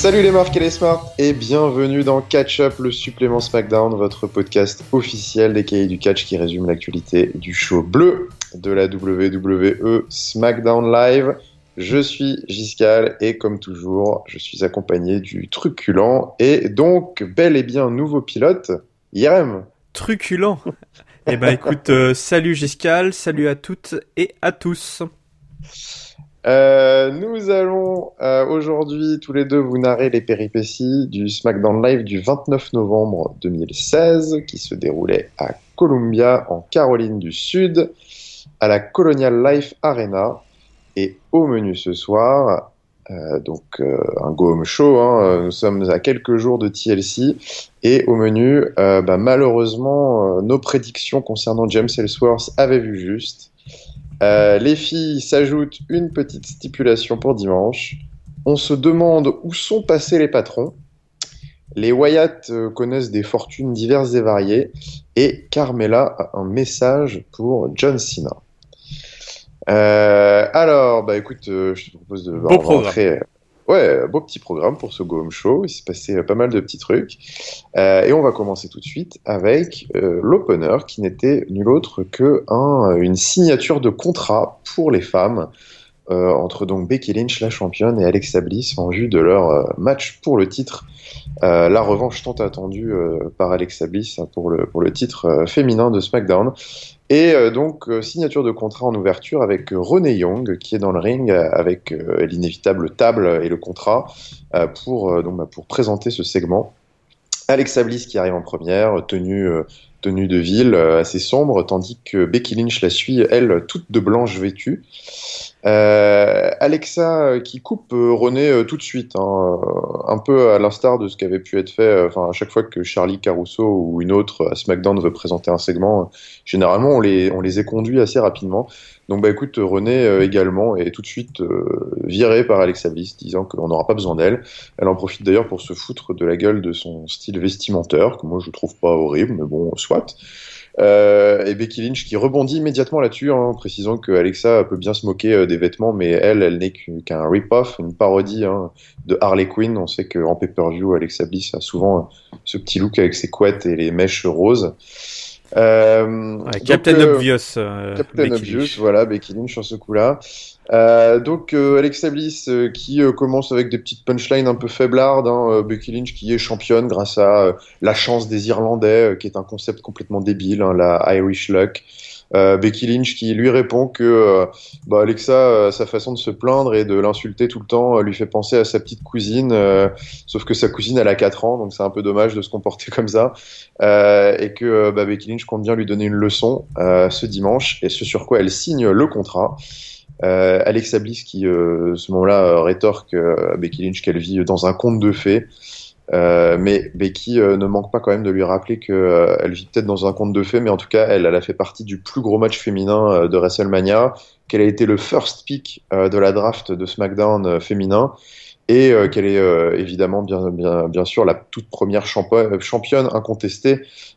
Salut les Marques et les Smart et bienvenue dans Catch Up, le supplément SmackDown, votre podcast officiel des cahiers du catch qui résume l'actualité du show bleu de la WWE SmackDown Live. Je suis Giscal et comme toujours, je suis accompagné du truculent et donc bel et bien nouveau pilote, Yerem. Truculent. Eh ben écoute, salut Giscal, salut à toutes et à tous. Nous allons aujourd'hui tous les deux vous narrer les péripéties du SmackDown Live du 29 novembre 2016 qui se déroulait à Columbia en Caroline du Sud à la Colonial Life Arena. Et au menu ce soir, un go home show, nous sommes à quelques jours de TLC et au menu, malheureusement, nos prédictions concernant James Ellsworth avaient vu juste. Les filles s'ajoutent une petite stipulation pour dimanche. On se demande où sont passés les patrons. Les Wyatt connaissent des fortunes diverses et variées. Et Carmella a un message pour John Cena. Écoute, je te propose de rentrer. Beau petit programme pour ce Go Home Show. Il s'est passé pas mal de petits trucs. Et on va commencer tout de suite avec l'opener qui n'était nul autre que une signature de contrat pour les femmes entre donc Becky Lynch, la championne, et Alexa Bliss en vue de leur match pour le titre. La revanche tant attendue par Alexa Bliss pour le titre féminin de SmackDown. Et signature de contrat en ouverture avec Renee Young qui est dans le ring avec l'inévitable table et le contrat pour présenter ce segment. Alexa Bliss qui arrive en première, tenue de ville assez sombre, tandis que Becky Lynch la suit, elle, toute de blanche vêtue. Alexa qui coupe Renee tout de suite, un peu à l'instar de ce qui avait pu être fait à chaque fois que Charlie Caruso ou une autre à SmackDown veut présenter un segment, généralement on les éconduit assez rapidement. Donc écoute, Renee également est tout de suite virée par Alexa Bliss, disant qu'on n'aura pas besoin d'elle. Elle en profite d'ailleurs pour se foutre de la gueule de son style vestimentaire, que moi je trouve pas horrible, mais bon, soit. Et Becky Lynch qui rebondit immédiatement là-dessus, en précisant que Alexa peut bien se moquer des vêtements, mais elle n'est qu'un rip-off, une parodie de Harley Quinn. On sait qu'en pay-per-view, Alexa Bliss a souvent ce petit look avec ses couettes et les mèches roses. Captain Obvious. Captain Obvious, voilà, Becky Lynch sur ce coup-là. Alexa Bliss qui commence avec des petites punchlines un peu faiblardes. Becky Lynch qui est championne grâce à la chance des Irlandais, qui est un concept complètement débile, la Irish Luck. Becky Lynch qui lui répond que Alexa, sa façon de se plaindre et de l'insulter tout le temps lui fait penser à sa petite cousine, sauf que sa cousine elle a 4 ans, donc c'est un peu dommage de se comporter comme ça, et que Becky Lynch compte bien lui donner une leçon ce dimanche, et ce sur quoi elle signe le contrat. Alexa Bliss qui ce moment-là rétorque à Becky Lynch qu'elle vit dans un conte de fées. Mais Becky ne manque pas quand même de lui rappeler qu'elle vit peut-être dans un conte de fées, mais en tout cas elle a fait partie du plus gros match féminin de WrestleMania, qu'elle a été le first pick de la draft de SmackDown féminin, et qu'elle est évidemment bien sûr la toute première championne incontestée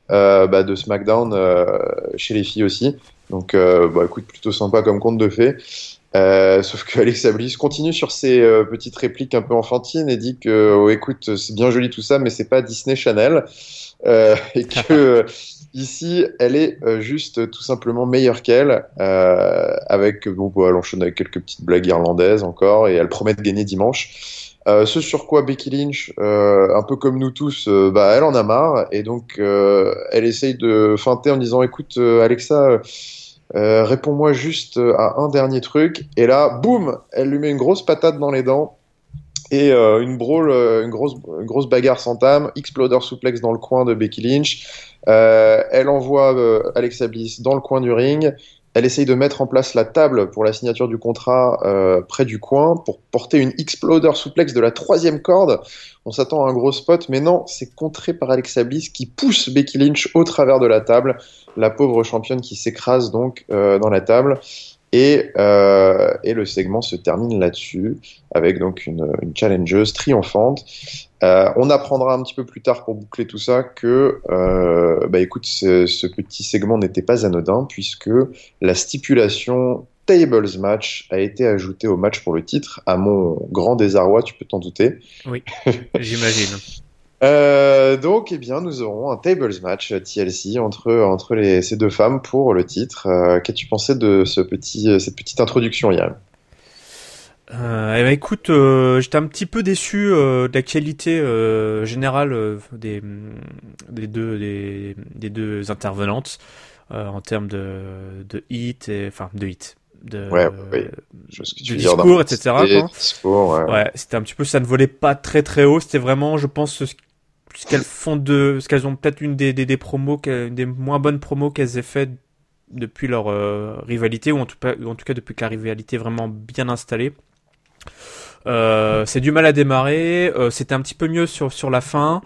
de SmackDown chez les filles aussi. Donc écoute, plutôt sympa comme conte de fées. Sauf que Alexa Bliss continue sur ses petites répliques un peu enfantines et dit que écoute, c'est bien joli tout ça, mais c'est pas Disney Channel, et que ici elle est juste tout simplement meilleure qu'elle, elle enchaîne avec quelques petites blagues irlandaises encore, et elle promet de gagner dimanche. Ce sur quoi Becky Lynch, un peu comme nous tous, elle en a marre, et donc elle essaye de feinter en disant écoute Alexa, réponds-moi juste à un dernier truc, et là boum, elle lui met une grosse patate dans les dents, et une grosse bagarre s'entame. Exploder suplex dans le coin de Becky Lynch. Elle envoie Alexa Bliss dans le coin du ring. Elle essaye de mettre en place la table pour la signature du contrat près du coin pour porter une Exploder suplex de la 3e corde. On s'attend à un gros spot, mais non, c'est contré par Alexa Bliss qui pousse Becky Lynch au travers de la table. La pauvre championne qui s'écrase donc dans la table. Et le segment se termine là-dessus avec donc une challengeuse triomphante. On apprendra un petit peu plus tard pour boucler tout ça que écoute, ce petit segment n'était pas anodin, puisque la stipulation Tables match a été ajouté au match pour le titre. À mon grand désarroi, tu peux t'en douter. Oui, j'imagine. Donc, eh bien, nous aurons un Tables match TLC entre ces deux femmes pour le titre. Qu'as-tu pensé de cette petite introduction, Yann? Écoute, j'étais un petit peu déçu de la qualité générale des deux intervenantes en termes de hit Ouais, je vois ce que tu de veux dire, discours, etc. Quoi. Discours, Ouais, c'était un petit peu, ça ne volait pas très très haut. C'était vraiment, je pense, ce qu'elles ont peut-être une des promos, une des moins bonnes promos qu'elles aient fait depuis leur rivalité, ou en tout cas depuis que la rivalité est vraiment bien installée. C'est du mal à démarrer. C'était un petit peu mieux sur la fin.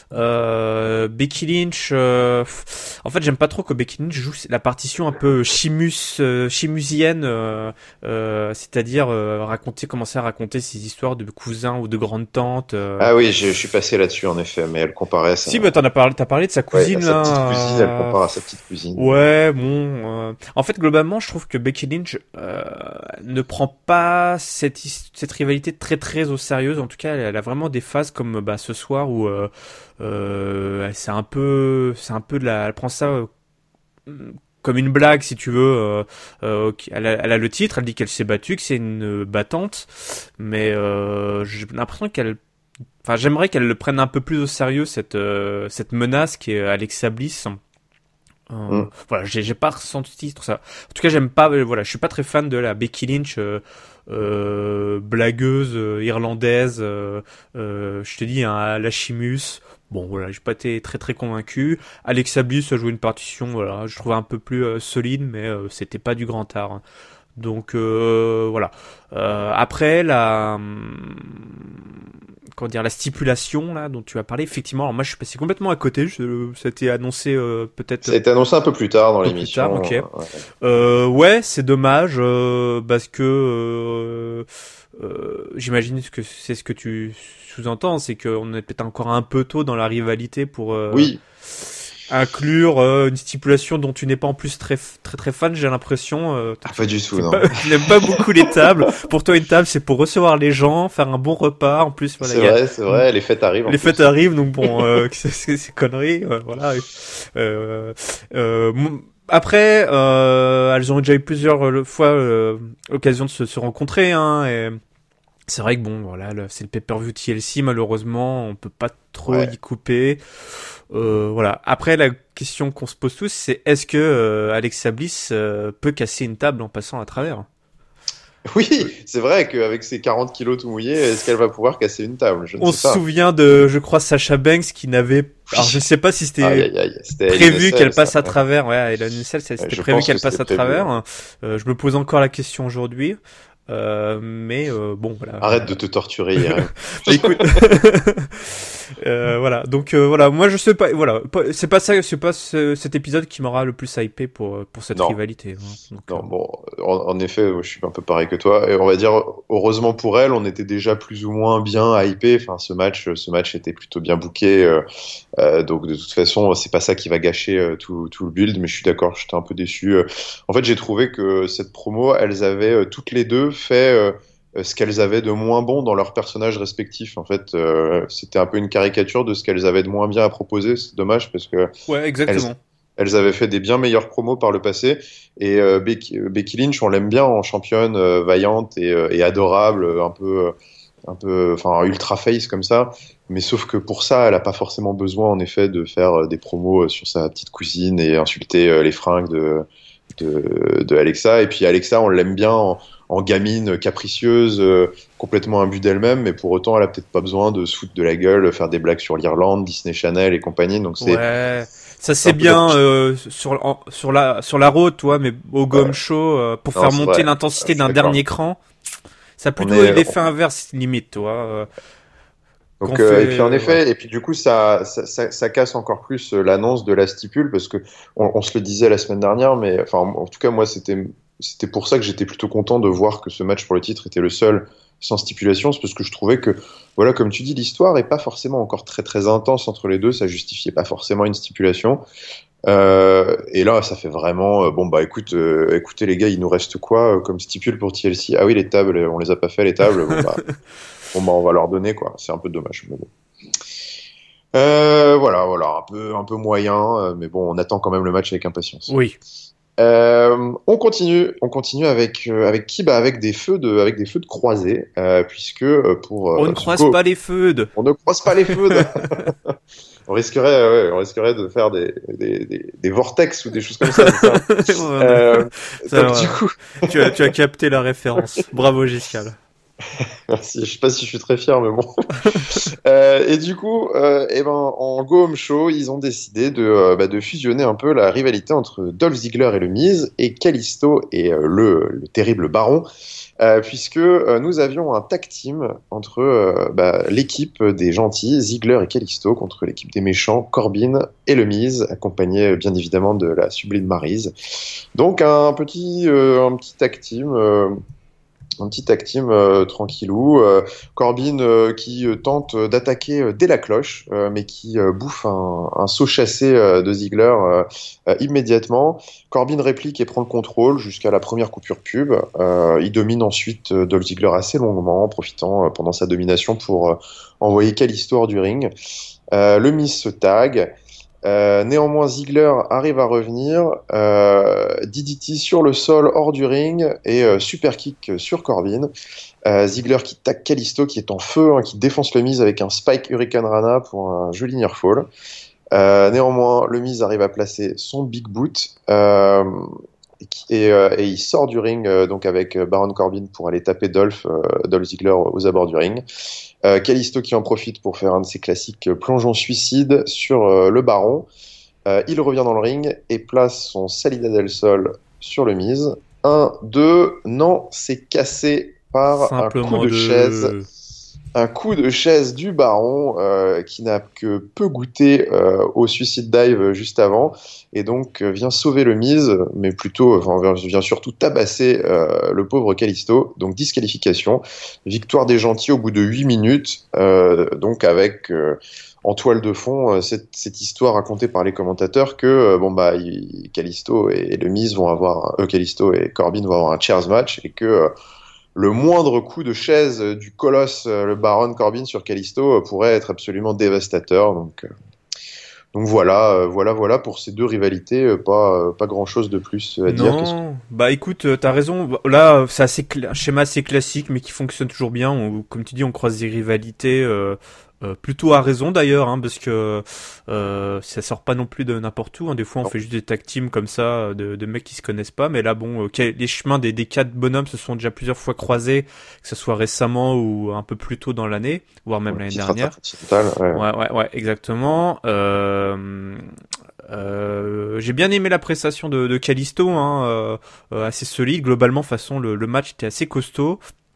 Becky Lynch, en fait, j'aime pas trop que Becky Lynch joue la partition un peu chimusienne, c'est-à-dire commencer à raconter ses histoires de cousins ou de grandes tantes. Ah oui, je suis passé là-dessus en effet, mais elle comparait ça. Si, bah t'as parlé de sa cousine sa là. petite cousine, elle compare à sa petite cousine. Ouais, bon. En fait, globalement, je trouve que Becky Lynch ne prend pas cette rivalité très très au sérieux. En tout cas, elle a vraiment des phases comme ce soir où c'est un peu elle prend ça comme une blague, si tu veux. Elle a le titre, elle dit qu'elle s'est battue, que c'est une battante, mais j'ai l'impression j'aimerais qu'elle le prenne un peu plus au sérieux, cette menace qui est Alexa Bliss. Voilà, j'ai pas ressenti tout ça. En tout cas, j'aime pas, je suis pas très fan de la Becky Lynch blagueuse irlandaise. Je te dis, hein, la Chimus. Bon, voilà, j'ai pas été très très convaincu. Alexa Bliss a joué une partition, voilà, je trouvais un peu plus solide, mais c'était pas du grand art. Hein. Donc voilà. Après la stipulation là dont tu as parlé, effectivement. Alors moi, je suis passé complètement à côté. Ça a été annoncé peut-être. Ça a été annoncé un peu plus tard dans l'émission. Plus tard, ok. Ouais, c'est dommage parce que j'imagine que c'est ce que tu sous-entends, c'est qu'on est peut-être encore un peu tôt dans la rivalité pour inclure une stipulation dont tu n'es pas en plus très très très fan, j'ai l'impression. Pas du tout, non. Tu n'aimes pas beaucoup les tables. Pour toi, une table, c'est pour recevoir les gens, faire un bon repas. En plus, voilà. C'est vrai, les fêtes arrivent. Les fêtes arrivent, donc bon, c'est conneries, voilà. Après, elles ont déjà eu plusieurs fois l'occasion de se rencontrer, hein, et c'est vrai que bon, voilà, c'est le pay-per-view TLC, malheureusement, on peut pas trop y couper. Voilà. Après, la question qu'on se pose tous, c'est est-ce que Alexa Bliss peut casser une table en passant à travers? Oui, c'est vrai qu'avec ses 40 kilos tout mouillés, est-ce qu'elle va pouvoir casser une table? On se souvient de, je crois, Sacha Banks qui n'avait... Alors, je sais pas si c'était prévu qu'elle passe à travers. Ouais, Hell in a Cell, c'était prévu qu'elle passe à travers. Je me pose encore la question aujourd'hui. Mais bon, voilà. Arrête de te torturer, Yann. Écoute, voilà. Donc voilà, moi je sais pas. Voilà, c'est pas cet épisode qui m'aura le plus hypé pour cette rivalité. Hein. Donc, non, bon, en effet, je suis un peu pareil que toi. Et on va dire, heureusement pour elle, on était déjà plus ou moins bien hypé. Enfin, ce match était plutôt bien booké. Donc de toute façon, c'est pas ça qui va gâcher tout le build. Mais je suis d'accord, j'étais un peu déçu. En fait, j'ai trouvé que cette promo, elles avaient toutes les deux fait ce qu'elles avaient de moins bon dans leurs personnages respectifs. En fait, c'était un peu une caricature de ce qu'elles avaient de moins bien à proposer. C'est dommage parce que ouais, exactement. Elles avaient fait des bien meilleurs promos par le passé. Et Becky Lynch, on l'aime bien en championne, vaillante et adorable, enfin ultra face comme ça. Mais sauf que pour ça, elle a pas forcément besoin en effet de faire des promos sur sa petite cousine et insulter les fringues de Alexa. Et puis Alexa, on l'aime bien en gamine capricieuse, complètement imbue d'elle-même, mais pour autant elle a peut-être pas besoin de se foutre de la gueule, faire des blagues sur l'Irlande, Disney Channel et compagnie. Donc c'est ça c'est bien sur la road, toi, mais au Gomme Show pour faire monter l'intensité d'un dernier cran, ça a plutôt l'effet inverse limite, toi. Donc et puis en effet, et puis du coup ça casse encore plus l'annonce de la stipule parce que on se le disait la semaine dernière, mais enfin en tout cas moi c'était pour ça que j'étais plutôt content de voir que ce match pour le titre était le seul sans stipulation, c'est parce que je trouvais que voilà, comme tu dis, l'histoire est pas forcément encore très très intense entre les deux, ça justifiait pas forcément une stipulation. Et là, ça fait vraiment bon bah écoutez les gars, il nous reste quoi comme stipule pour TLC? Ah oui, les tables, on les a pas fait les tables. Bon bah on va leur donner quoi. C'est un peu dommage, mais bon. Voilà, un peu moyen, mais bon, on attend quand même le match avec impatience. Oui. On continue avec qui? Bah avec des feux de croisée, puisque pour on ne croise pas les feux. On ne croise pas les feux. On risquerait de faire des vortex ou des choses comme ça. Donc, du coup, tu as capté la référence. Bravo Giscal. Merci. Je sais pas si je suis très fier, mais bon. Et du coup, en Go Home Show, ils ont décidé de fusionner un peu la rivalité entre Dolph Ziggler et le Miz et Kalisto et le terrible Baron, puisque nous avions un tag team entre l'équipe des gentils, Ziggler et Kalisto, contre l'équipe des méchants, Corbin et le Miz, accompagné bien évidemment de la sublime Maryse. Donc un petit tag team. Un petit tag team tranquillou. Corbin qui tente d'attaquer dès la cloche, mais qui bouffe un saut chassé de Ziggler immédiatement. Corbin réplique et prend le contrôle jusqu'à la première coupure pub. Il domine ensuite Dolph Ziggler assez longuement, en profitant pendant sa domination pour envoyer Kalisto hors du ring. Le Miz se tag. Néanmoins, Ziggler arrive à revenir, DDT sur le sol hors du ring et super kick sur Corbin. Ziggler qui tague Kalisto qui est en feu, qui défonce le Miz avec un Spike Hurricane Rana pour un joli near fall. Néanmoins, le Miz arrive à placer son Big Boot et il sort du ring donc avec Baron Corbin pour aller taper Dolph Ziggler aux abords du ring. Kalisto qui en profite pour faire un de ses classiques plongeons suicide sur le Baron. Il revient dans le ring et place son Salida del Sol sur le Miz. 1, 2, non, c'est cassé par simplement un coup de chaise du Baron qui n'a que peu goûté au Suicide Dive juste avant et donc vient sauver le Miz, mais vient surtout tabasser le pauvre Kalisto. Donc disqualification, victoire des gentils au bout de 8 minutes, donc avec en toile de fond cette histoire racontée par les commentateurs que Kalisto et le Miz vont avoir Kalisto et Corbin vont avoir un chairs match et que le moindre coup de chaise du colosse, le Baron Corbin sur Kalisto, pourrait être absolument dévastateur. Donc voilà pour ces deux rivalités, pas grand chose de plus à dire. Non, bah écoute, t'as raison. Là, c'est un schéma assez classique, mais qui fonctionne toujours bien. Comme tu dis, on croise des rivalités. Plutôt à raison d'ailleurs, parce que ça sort pas non plus de n'importe où. Des fois, on fait juste des tag teams comme ça de mecs qui se connaissent pas. Mais là, bon, les chemins des quatre bonhommes se sont déjà plusieurs fois croisés, que ce soit récemment ou un peu plus tôt dans l'année, voire même l'année dernière. Ouais, exactement. J'ai bien aimé la prestation de Kalisto, assez solide. Globalement, le match était assez costaud.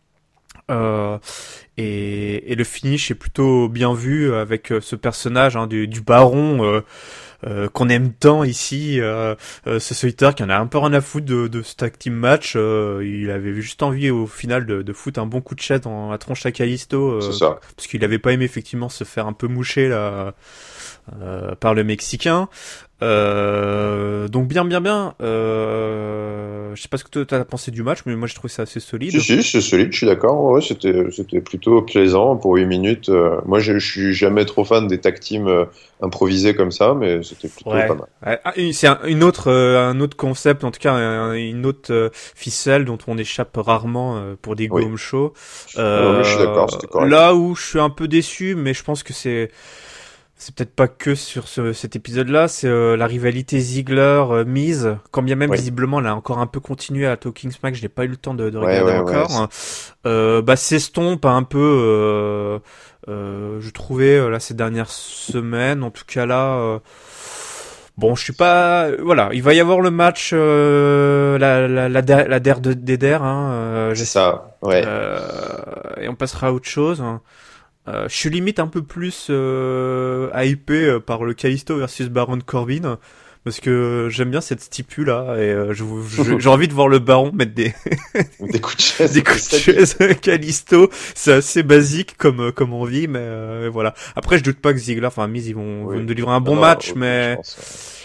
Et le finish est plutôt bien vu avec ce personnage du baron qu'on aime tant ici, ce solitaire qui en a un peu rien à foutre de ce tag team match. Il avait juste envie au final de foutre un bon coup de chaise dans la tronche à Kalisto, parce qu'il avait pas aimé effectivement se faire un peu moucher là par le Mexicain. Donc bien. Je sais pas ce que tu as pensé du match, mais moi j'ai trouvé ça assez solide. Si, c'est solide, je suis d'accord. Ouais, c'était plutôt plaisant pour 8 minutes. Moi, je suis jamais trop fan des tag teams improvisés comme ça, mais c'était plutôt pas mal. C'est un autre concept, en tout cas une autre ficelle dont on échappe rarement pour des Go Home Show. Non, mais je suis d'accord, c'était correct. Là où je suis un peu déçu, mais je pense que c'est peut-être pas que sur cet épisode-là, c'est la rivalité Ziggler-Miz, quand bien même visiblement elle a encore un peu continué à Talking Smack, je n'ai pas eu le temps de regarder encore. S'estompe un peu, je trouvais là ces dernières semaines, en tout cas là. Bon, je suis pas. Voilà, il va y avoir le match, la der des der, c'est ça. Ouais. Et on passera à autre chose. Je suis limite un peu plus hypé par le Kalisto versus Baron Corbin parce que j'aime bien cette stipule là et j'ai envie de voir le Baron mettre des coups de chaise, des coups de chaise Kalisto. C'est assez basique comme envie, mais voilà. Après, je doute pas que Ziggler, Miz, ils vont nous livrer un bon match, mais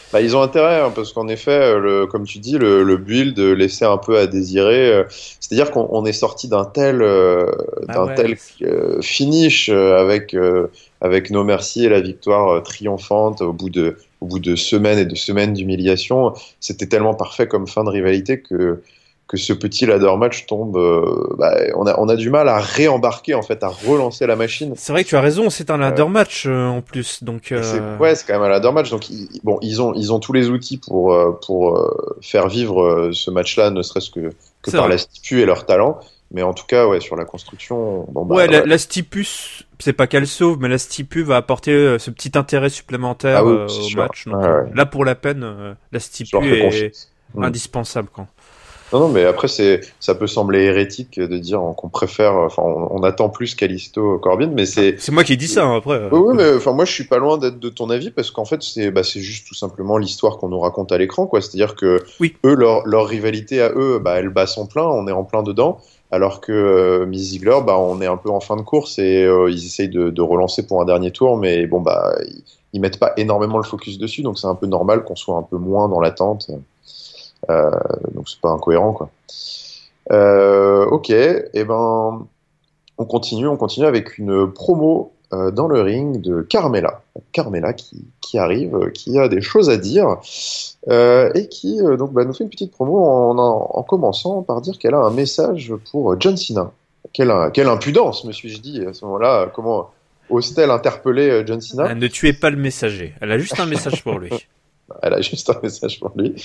Bah, ils ont intérêt, hein, parce qu'en effet, comme tu dis, le build laissait un peu à désirer. C'est-à-dire qu'on est sorti Bah d'un ouais. tel finish avec No Mercy et la victoire triomphante au bout de semaines et de semaines d'humiliation. C'était tellement parfait comme fin de rivalité que ce petit ladder match tombe. On a du mal à réembarquer, en fait, à relancer la machine. C'est vrai que tu as raison, c'est un Euh, ladder match en plus, donc Et c'est quand même un ladder match. Donc, ils ont tous les outils pour faire vivre ce match-là, ne serait-ce que c'est par vrai. la stipu et leur talent. Mais en tout cas, ouais, sur la construction, bon, Ouais, bah, ouais. la Stipus, c'est pas qu'elle sauve, mais la Stipu va apporter ce petit intérêt Ah supplémentaire oui, c'est au sûr. match. Ouais, Donc ouais. là, pour la peine, la Je leur Stipu fais est confiance. Hmm. indispensable, quoi. Non, non, mais après, ça peut sembler hérétique de dire qu'on préfère, enfin, on attend plus Kalisto Corbin, mais Ah, c'est, c'est moi qui dis ça, hein, après. oui, oui, mais enfin, moi, je suis pas loin d'être de ton avis parce qu'en fait, c'est juste tout simplement l'histoire qu'on nous raconte à l'écran, quoi. C'est-à-dire que Oui, eux, leur rivalité à eux, bah, elle bat son plein, on est en plein dedans, alors que Miss Ziegler, bah, on est un peu en fin de course et ils essayent de relancer pour un dernier tour, mais bon, bah, ils mettent pas énormément le focus dessus, donc c'est un peu normal qu'on soit un peu moins dans l'attente. Euh, donc c'est pas incohérent, quoi. Ok, et ben. On continue avec une promo dans le ring de Carmella. Carmella qui arrive, qui a des choses à dire et qui donc nous fait une petite promo en commençant par dire qu'elle a un message pour John Cena. Quelle impudence, me suis-je dit à ce moment-là. Comment ose-t-elle interpeller John Cena? ne tuez pas le messager. Elle a juste un message pour lui. Elle a juste un message pour lui.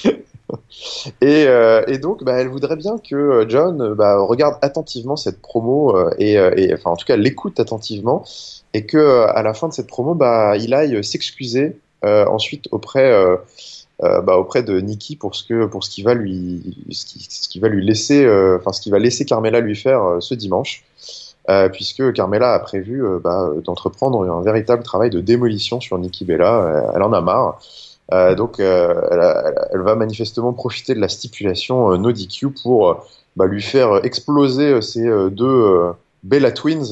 Et donc, elle voudrait bien que John regarde attentivement cette promo enfin, en tout cas, l'écoute attentivement et que à la fin de cette promo, il aille s'excuser ensuite auprès de Nikki pour ce qui va ce qui va lui laisser, enfin, ce qui va laisser Carmella lui faire ce dimanche. Puisque Carmella a prévu d'entreprendre un véritable travail de démolition sur Nikki Bella. Elle en a marre. Elle va manifestement profiter de la stipulation no DQ pour lui faire exploser ces deux Bella Twins,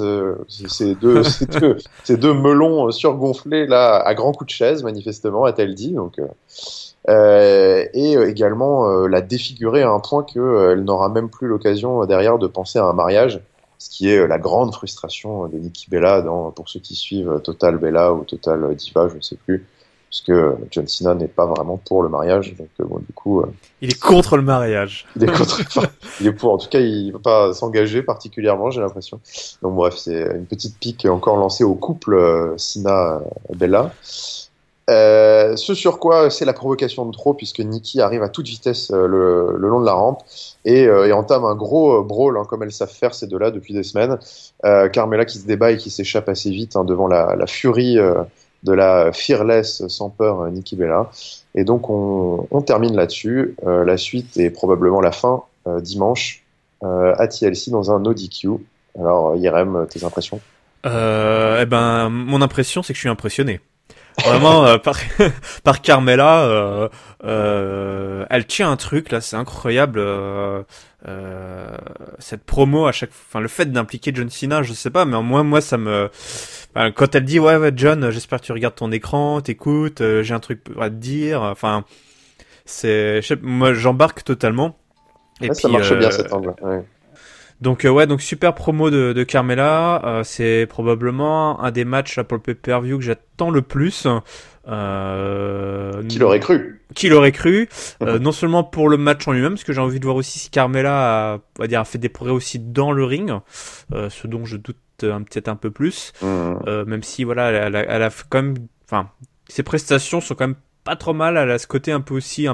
ces deux melons surgonflés là à grands coups de chaise, manifestement, a-t-elle dit. Donc, et également la défigurer à un point qu'elle n'aura même plus l'occasion derrière de penser à un mariage, ce qui est la grande frustration de Nikki Bella pour ceux qui suivent Total Bella ou Total Diva, je ne sais plus, parce que John Cena n'est pas vraiment pour le mariage, donc bon, du coup, Il est contre le mariage. il est contre, enfin, il est pour. En tout cas, il ne veut pas s'engager particulièrement, j'ai l'impression. Donc bref, c'est une petite pique encore lancée au couple Cena-Bella. Ce sur quoi c'est la provocation de trop, puisque Nikki arrive à toute vitesse le long de la rampe et entame un gros brawl, hein, comme elles savent faire ces deux-là depuis des semaines. Carmella qui se débat et qui s'échappe assez vite devant la furie de la fearless sans peur Nikki Bella. Et donc on termine là-dessus. La suite est probablement la fin dimanche à TLC dans un no DQ. Alors Irem, tes impressions? Mon impression, c'est que je suis impressionné. Vraiment, par Carmella, elle tient un truc là, c'est incroyable. Cette promo à chaque, enfin le fait d'impliquer John Cena, je sais pas, mais moi ça me, enfin, quand elle dit ouais John, j'espère que tu regardes ton écran, t'écoutes, j'ai un truc à te dire. Enfin, moi j'embarque totalement. Et Ouais, ça puis marche bien cet angle. Ouais. donc donc super promo de Carmella, c'est probablement un des matchs là, pour le pay-per-view que j'attends le plus. Qui l'aurait cru? Qui l'aurait cru, non seulement pour le match en lui-même, parce que j'ai envie de voir aussi si Carmella a fait des progrès aussi dans le ring, ce dont je doute peut-être un peu plus, même si voilà, elle a quand même, enfin, ses prestations sont quand même pas trop mal. Elle a ce côté un peu aussi,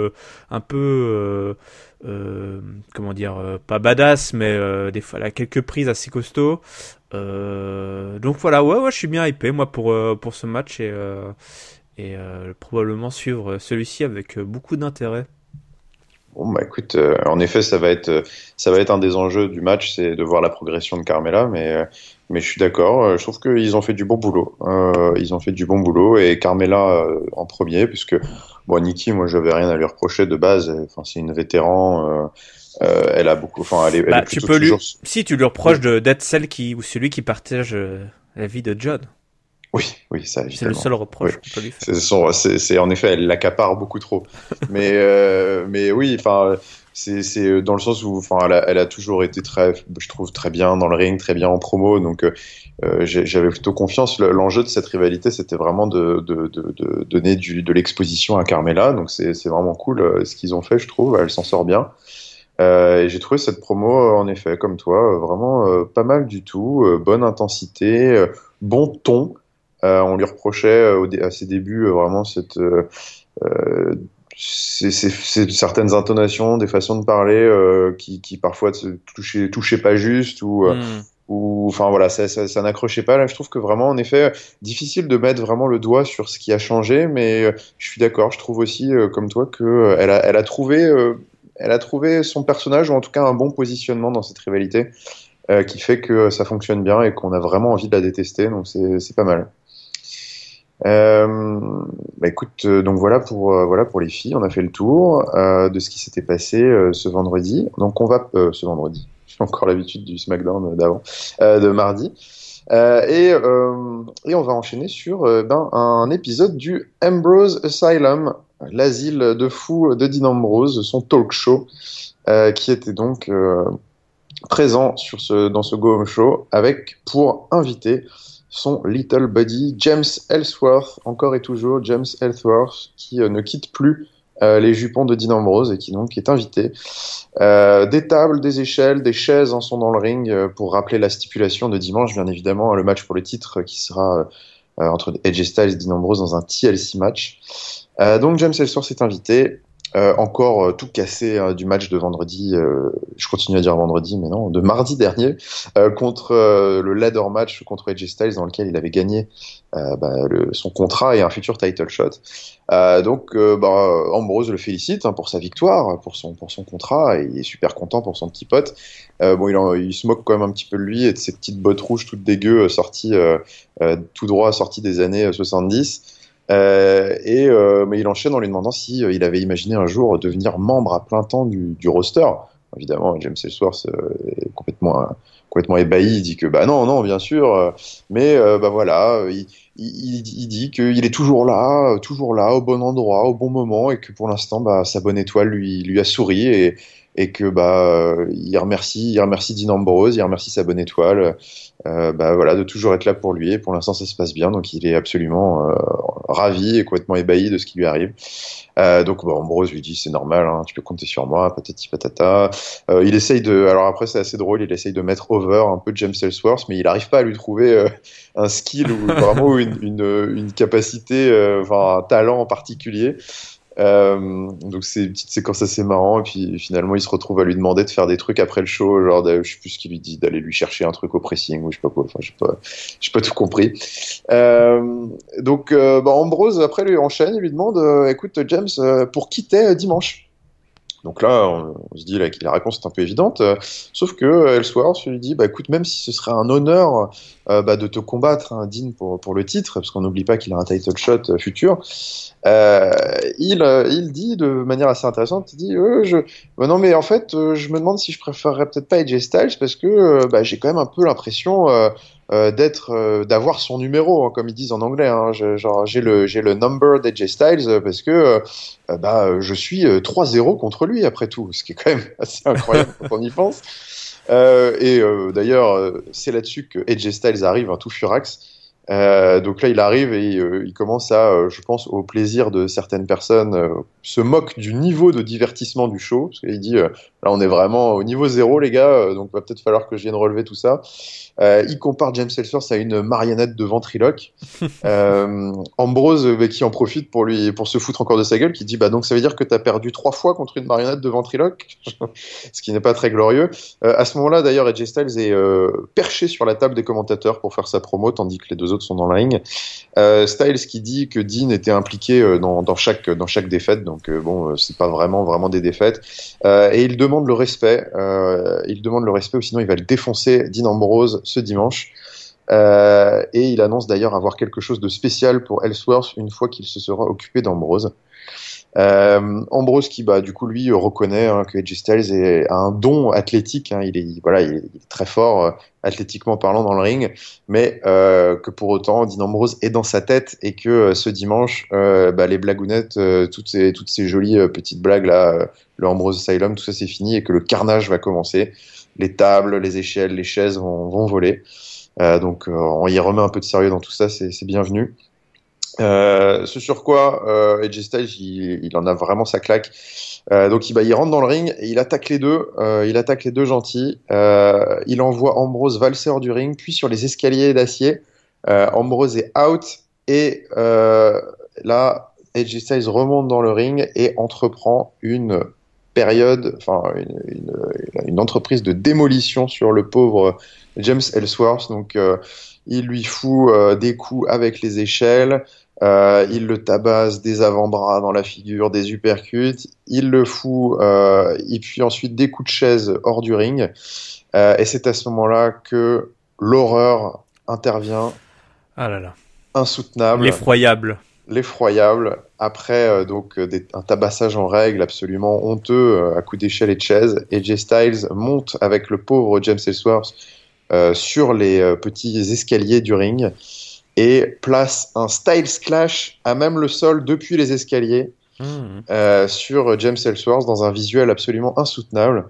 comment dire, pas badass, mais des fois elle a quelques prises assez costauds. Donc voilà, ouais, je suis bien hypé moi pour ce match et probablement suivre celui-ci avec beaucoup d'intérêt. Bon, écoute, en effet, ça va être un des enjeux du match, c'est de voir la progression de Carmella, mais je suis d'accord. Je trouve qu'ils ont fait du bon boulot. Ils ont fait du bon boulot et Carmella en premier, puisque bon, Nikki, moi, j'avais rien à lui reprocher de base. Enfin, c'est une vétéran. Elle a beaucoup. Enfin, elle est Tu plutôt peux toujours. si tu lui reproches d'être celle ou celui qui partage la vie de John. Oui, oui, ça C'est le évidemment. seul Oui. reproche qu'on peut lui faire. C'est en effet, elle l'accapare beaucoup trop. Mais oui, enfin, c'est dans le sens où, enfin, elle a toujours été très, je trouve, très bien dans le ring, très bien en promo. Donc, j'avais plutôt confiance. L'enjeu de cette rivalité, c'était vraiment de donner de l'exposition à Carmella. Donc, c'est vraiment cool ce qu'ils ont fait, je trouve. Elle s'en sort bien. Et j'ai trouvé cette promo, en effet, comme toi, vraiment pas mal du tout. Bonne intensité, bon ton. On lui reprochait à ses débuts vraiment euh, certaines intonations, des façons de parler qui parfois touchaient pas juste Hmm. ou enfin voilà, ça n'accrochait pas. Là, je trouve que vraiment, en effet, difficile de mettre vraiment le doigt sur ce qui a changé, mais je suis d'accord. Je trouve aussi, comme toi, que elle a trouvé son personnage, ou en tout cas un bon positionnement dans cette rivalité, qui fait que ça fonctionne bien et qu'on a vraiment envie de la détester. Donc c'est pas mal. Euh, Bah écoute, donc voilà pour les filles, on a fait le tour de ce qui s'était passé ce vendredi. Donc on va ce vendredi, j'ai encore l'habitude du SmackDown d'avant, de mardi. Et on va enchaîner sur un épisode du Ambrose Asylum, l'asile de fous de Dean Ambrose, son talk show, qui était donc présent dans ce Go Home Show, avec pour invité son little buddy James Ellsworth, encore et toujours James Ellsworth, qui ne quitte plus les jupons de Dean Ambrose et qui donc est invité. Des tables, des échelles, des chaises en sont dans le ring pour rappeler la stipulation de dimanche, bien évidemment, le match pour le titre qui sera entre Edge Styles et Dean Ambrose dans un TLC match. Donc James Ellsworth est invité. Encore tout cassé du match de vendredi, je continue à dire vendredi, mais non, de mardi dernier, contre le ladder match contre AJ Styles dans lequel il avait gagné son contrat et un futur title shot. Ambrose le félicite pour sa victoire, pour son contrat, et il est super content pour son petit pote. Il se moque quand même un petit peu de lui et de ses petites bottes rouges toutes dégueu sorties tout droit sorties des années 70. Mais il enchaîne en lui demandant si il avait imaginé un jour devenir membre à plein temps du roster. Évidemment, James Ellsworth est complètement ébahi. Il dit que bah non, non, bien sûr, mais voilà, il dit qu'il est toujours là, au bon endroit, au bon moment, et que pour l'instant, sa bonne étoile lui a souri et que il remercie Dean Ambrose, il remercie sa bonne étoile, voilà, de toujours être là pour lui. Et pour l'instant, ça se passe bien, donc il est absolument ravi et complètement ébahi de ce qui lui arrive. Ambrose lui dit c'est normal, hein, tu peux compter sur moi, patati patata. Il essaye alors après c'est assez drôle, il essaye de mettre over un peu James Ellsworth, mais il n'arrive pas à lui trouver un skill ou vraiment une capacité, un talent en particulier. Donc c'est une petite séquence assez marrant et puis finalement il se retrouve à lui demander de faire des trucs après le show, genre je sais plus ce qu'il lui dit, d'aller lui chercher un truc au pressing ou je sais pas quoi, enfin j'ai pas tout compris. Ambrose après lui enchaîne et lui demande écoute James, pour qui t'es dimanche? Donc là, on se dit là, que la réponse est un peu évidente, sauf que Ellsworth lui dit, écoute, même si ce serait un honneur de te combattre, hein, Dean, pour le titre, parce qu'on n'oublie pas qu'il a un title shot futur, il dit de manière assez intéressante, il dit, non mais en fait, je me demande si je préférerais peut-être pas AJ Styles, parce que j'ai quand même un peu l'impression d'avoir son numéro, hein, comme ils disent en anglais, hein, j'ai le number d'AJ Styles parce que je suis 3-0 contre lui après tout, ce qui est quand même assez incroyable quand on y pense. D'ailleurs, c'est là-dessus que AJ Styles arrive, un tout furax. Donc là, il arrive et il commence je pense, au plaisir de certaines personnes, se moque du niveau de divertissement du show, parce qu'il dit, là, on est vraiment au niveau zéro, les gars, donc va peut-être falloir que je vienne relever tout ça. Il compare James Ellsworth à une marionnette de ventriloque. Ambrose, qui en profite pour se foutre encore de sa gueule, qui dit, donc ça veut dire que t'as perdu 3 fois contre une marionnette de ventriloque, ce qui n'est pas très glorieux. À ce moment-là, d'ailleurs, AJ Styles est perché sur la table des commentateurs pour faire sa promo, tandis que les deux autres sont dans la ring. Styles qui dit que Dean était impliqué dans chaque défaite, donc c'est pas vraiment des défaites. Et il demande le respect. Ou sinon il va le défoncer, Dean Ambrose, ce dimanche. Et il annonce d'ailleurs avoir quelque chose de spécial pour Ellsworth une fois qu'il se sera occupé d'Ambrose. Ambrose qui, bah, du coup, lui, reconnaît que AJ Styles a un don athlétique. Hein, il est très fort athlétiquement parlant dans le ring, mais que pour autant, Dean Ambrose est dans sa tête et que ce dimanche, bah, les blagounettes, toutes ces jolies petites blagues là, le Ambrose Asylum, tout ça c'est fini et que le carnage va commencer. Les tables, les échelles, les chaises vont voler. Donc, on y remet un peu de sérieux dans tout ça, c'est bienvenu. Ce sur quoi AJ Styles il en a vraiment sa claque. Donc il rentre dans le ring et il attaque les deux gentils. Il envoie Ambrose valser hors du ring, puis sur les escaliers d'acier. Ambrose est out et là AJ Styles remonte dans le ring et entreprend une période, enfin une entreprise de démolition sur le pauvre James Ellsworth. Donc il lui fout des coups avec les échelles. Il le tabasse des avant-bras dans la figure, des uppercuts. Il le fout, et puis ensuite des coups de chaise hors du ring. Et c'est à ce moment-là que l'horreur intervient. Ah là là. Insoutenable. L'effroyable. Après un tabassage en règle absolument honteux à coups d'échelle et de chaise. AJ Styles monte avec le pauvre James Ellsworth sur les petits escaliers du ring et place un Styles Clash à même le sol depuis les escaliers sur James Ellsworth dans un visuel absolument insoutenable.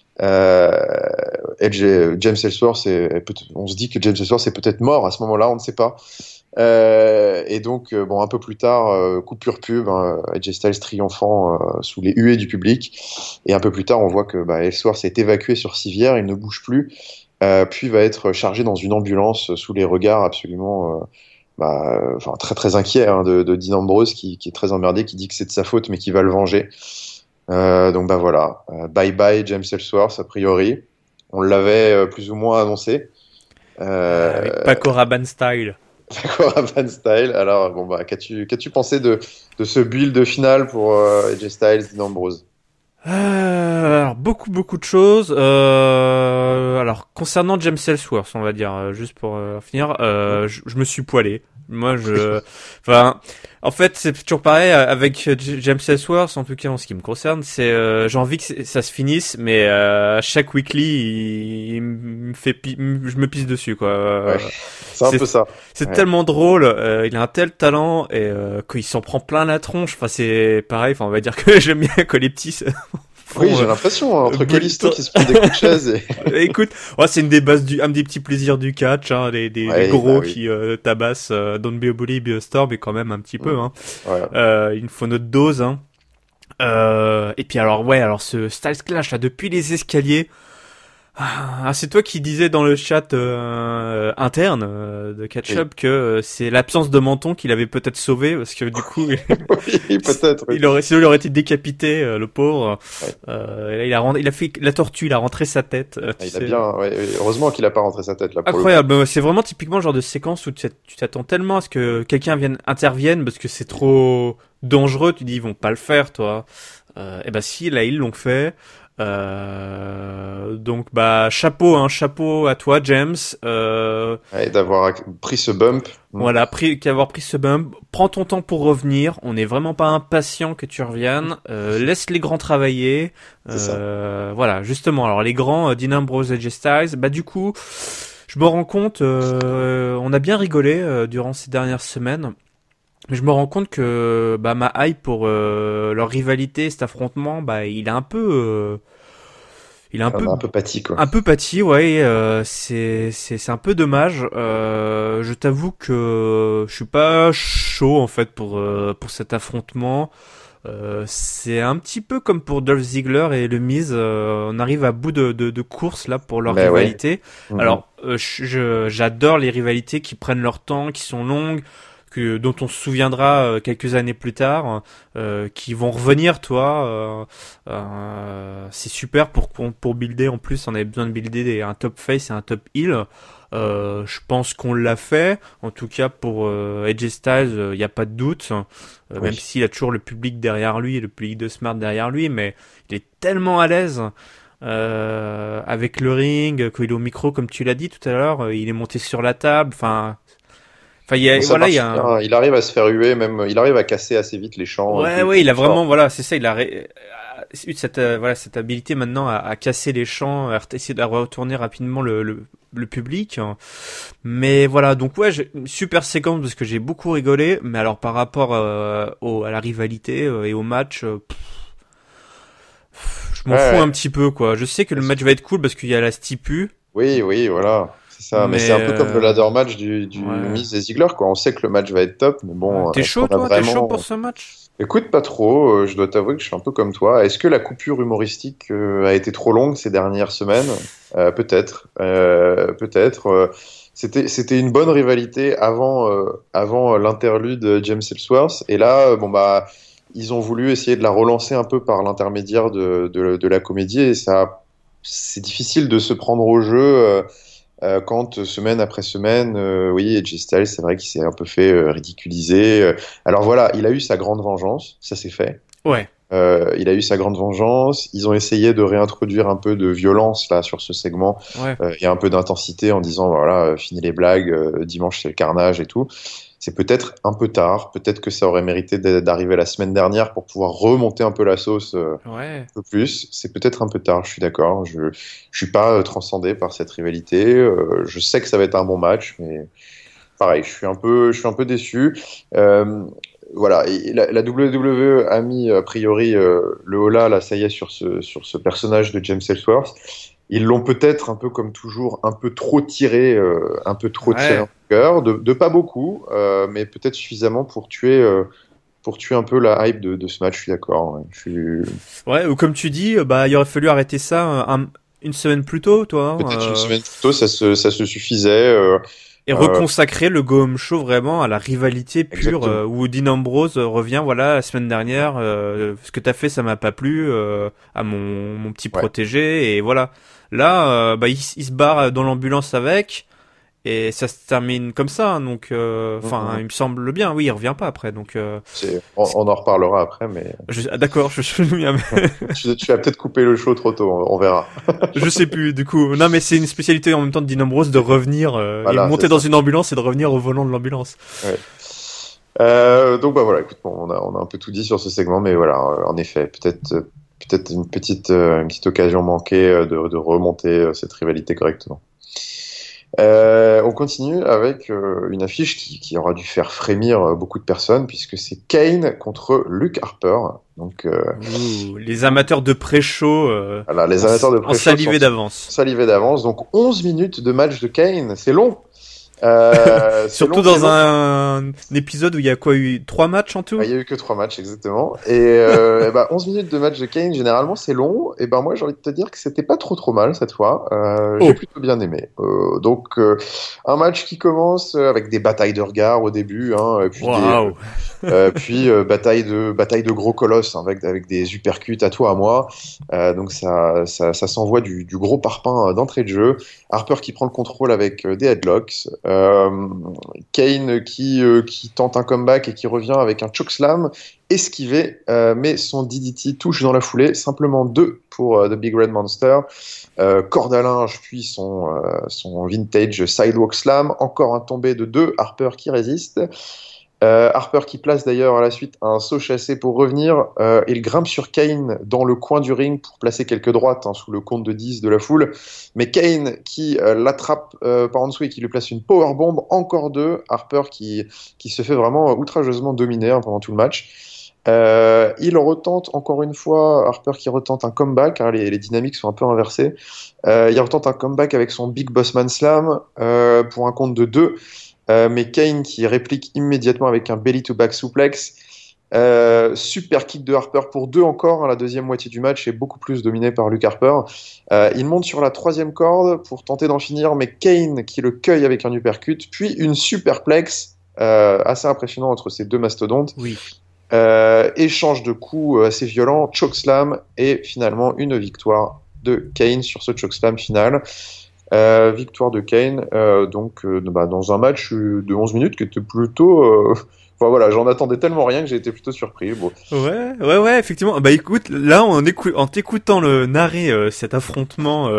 James Ellsworth, on se dit que James Ellsworth est peut-être mort à ce moment-là, on ne sait pas. Et donc, un peu plus tard, coupure pub, AJ Styles triomphant sous les huées du public. Et un peu plus tard, on voit que Ellsworth est évacué sur civière, il ne bouge plus. Puis va être chargé dans une ambulance sous les regards absolument très très inquiets de Dean Ambrose qui est très emmerdé, qui dit que c'est de sa faute mais qui va le venger. Donc voilà, bye bye James Ellsworth a priori. On l'avait plus ou moins annoncé. Avec Paco Rabanne style. Paco Rabanne style. Alors qu'as-tu pensé de ce build final pour AJ Styles, Dean Ambrose? Alors beaucoup de choses. Alors concernant James Ellsworth, on va dire juste pour finir, je me suis poilé. Moi, en fait, c'est toujours pareil avec James Ellsworth, en tout cas en ce qui me concerne. C'est j'ai envie que ça se finisse, mais chaque weekly, il me fait, je me pisse dessus quoi. Ouais, c'est un peu ça. C'est tellement drôle. Il a un tel talent et qu'il s'en prend plein la tronche. Enfin, c'est pareil. Enfin, on va dire que j'aime bien que les petits. Oui, j'ai l'impression, entre Kalisto qui se prend des coups de chaise et... Écoute, un des petits plaisirs du catch, les gros qui tabassent Don't Be a Bully, Be a Star, mais quand même un petit peu, hein. Ouais. Il nous faut notre dose, hein. Et puis alors ce Styles Clash, là, depuis les escaliers, c'est toi qui disais dans le chat interne de Catch-Up que c'est l'absence de menton qu'il avait peut-être sauvé parce que du coup oui, peut-être. Oui. Sinon il aurait été décapité le pauvre. Ouais. Il a fait la tortue, il a rentré sa tête. Il a bien heureusement qu'il a pas rentré sa tête là. Incroyable, c'est vraiment typiquement le genre de séquence où tu t'attends tellement à ce que quelqu'un intervienne parce que c'est trop dangereux, tu dis ils vont pas le faire toi. Et si là ils l'ont fait. Donc chapeau à toi James d'avoir pris ce bump. Voilà, d'avoir pris ce bump. Prends ton temps pour revenir, on n'est vraiment pas impatient que tu reviennes. Laisse les grands travailler. Voilà, justement, alors les grands Dean Ambrose et AJ Styles, du coup je me rends compte on a bien rigolé durant ces dernières semaines. Mais je me rends compte que ma hype pour leur rivalité, cet affrontement, il est un peu pâti quoi. Un peu pâti, ouais. C'est un peu dommage. Je t'avoue que je suis pas chaud en fait pour cet affrontement. C'est un petit peu comme pour Dolph Ziggler et le Miz. On arrive à bout de course là pour leur rivalité. Ouais. Alors j'adore les rivalités qui prennent leur temps, qui sont longues. Dont on se souviendra quelques années plus tard, qui vont revenir, toi. C'est super pour builder. En plus, on avait besoin de builder un top face et un top heel. Je pense qu'on l'a fait. En tout cas, pour AJ Styles, il n'y a pas de doute. Oui. Même s'il a toujours le public derrière lui, le public de Smart derrière lui, mais il est tellement à l'aise. Avec le ring, quand il est au micro, comme tu l'as dit tout à l'heure, il est monté sur la table. Enfin, Enfin, il arrive à se faire huer, même, il arrive à casser assez vite les champs. Ouais, il a vraiment, voilà, c'est ça, il a eu cette habilité maintenant à casser les champs, à essayer de retourner rapidement le public. Mais voilà, donc ouais, une super séquence parce que j'ai beaucoup rigolé. Mais alors par rapport à la rivalité et au match, je m'en fous un petit peu, quoi. Je sais que le match va être cool parce qu'il y a la stipu. Oui, voilà. C'est ça, mais c'est un peu comme le ladder match du Miz et Ziggler, quoi. On sait que le match va être top, mais bon. T'es chaud, toi? T'es chaud pour ce match? Écoute, pas trop. Je dois t'avouer que je suis un peu comme toi. Est-ce que la coupure humoristique a été trop longue ces dernières semaines? Peut-être. Peut-être. C'était une bonne rivalité avant l'interlude James Ellsworth. Et là, ils ont voulu essayer de la relancer un peu par l'intermédiaire de la comédie. Et c'est difficile de se prendre au jeu. Quand semaine après semaine, oui, AJ Styles, c'est vrai qu'il s'est un peu fait ridiculiser. Alors voilà, il a eu sa grande vengeance, ça c'est fait. Ouais. Il a eu sa grande vengeance. Ils ont essayé de réintroduire un peu de violence là sur ce segment et un peu d'intensité en disant voilà, fini les blagues, dimanche c'est le carnage et tout. C'est peut-être un peu tard. Peut-être que ça aurait mérité d'arriver la semaine dernière pour pouvoir remonter un peu la sauce un peu plus. C'est peut-être un peu tard, je suis d'accord. Je suis pas transcendé par cette rivalité. Je sais que ça va être un bon match, mais pareil, je suis un peu déçu. Voilà, et la WWE a mis a priori le holà, là, ça y est, sur ce personnage de James Ellsworth. Ils l'ont peut-être un peu comme toujours, un peu trop tiré en cœur, de pas beaucoup, mais peut-être suffisamment pour tuer un peu la hype de ce match. Je suis d'accord. Ouais, ou comme tu dis, il aurait fallu arrêter ça une semaine plus tôt, toi. Peut-être une semaine plus tôt, ça se suffisait. Et reconsacrer le Go Home Show vraiment à la rivalité pure où Dean Ambrose revient, voilà, la semaine dernière, ce que t'as fait, ça m'a pas plu à mon petit protégé, et voilà. Là, il se barre dans l'ambulance avec, et ça se termine comme ça, hein, donc il me semble bien, oui, il revient pas après, donc on en reparlera après, mais d'accord, je suis bien. Tu vas peut-être couper le show trop tôt, on verra. Je sais plus, du coup. Non, mais c'est une spécialité en même temps de Dean Ambrose de revenir et monter dans une ambulance et de revenir au volant de l'ambulance. Ouais. Donc voilà, écoute, on a un peu tout dit sur ce segment, mais voilà, en effet, peut-être une petite occasion manquée de remonter cette rivalité correctement. On continue avec une affiche qui aura dû faire frémir beaucoup de personnes, puisque c'est Kane contre Luke Harper. Donc, les amateurs de pré-show, les amateurs de pré-show salivé d'avance. Donc 11 minutes de match de Kane, c'est long. Surtout dans un épisode où il y a eu 3 matchs en tout. Il y a eu que 3 matchs exactement. Et 11 minutes de match de Kane, généralement c'est long. Et moi j'ai envie de te dire que c'était pas trop mal cette fois. J'ai plutôt bien aimé. Donc un match qui commence avec des batailles de regards au début, puis bataille de gros colosses avec des uppercuts à toi à moi. Donc ça s'envoie du gros parpaing d'entrée de jeu. Harper qui prend le contrôle avec des headlocks. Kane qui tente un comeback et qui revient avec un chokeslam esquivé, mais son DDT touche dans la foulée, simplement 2 pour The Big Red Monster. Corde à linge, puis son vintage sidewalk slam, encore un tombé de 2, Harper qui résiste. Harper qui place d'ailleurs à la suite un saut chassé pour revenir. Il grimpe sur Kane dans le coin du ring pour placer quelques droites sous le compte de 10 de la foule. Mais Kane qui l'attrape par en dessous et qui lui place une powerbomb, encore 2. Harper qui se fait vraiment outrageusement dominer pendant tout le match. Il retente encore une fois, Harper qui retente un comeback, les dynamiques sont un peu inversées. Il retente un comeback avec son Big Bossman Slam pour un compte de 2. Mais Kane qui réplique immédiatement avec un belly to back suplex. Super kick de Harper pour 2 encore. La deuxième moitié du match est beaucoup plus dominée par Luke Harper. Il monte sur la 3e corde pour tenter d'en finir, mais Kane qui le cueille avec un uppercut, puis une superplex assez impressionnant entre ces 2 mastodontes. Oui. Échange de coups assez violents, chokeslam et finalement une victoire de Kane sur ce chokeslam final. Victoire de Kane dans un match de 11 minutes qui était plutôt j'en attendais tellement rien que j'ai été plutôt surpris. Bon. Ouais, effectivement. Écoute, là en t'écoutant le narrer cet affrontement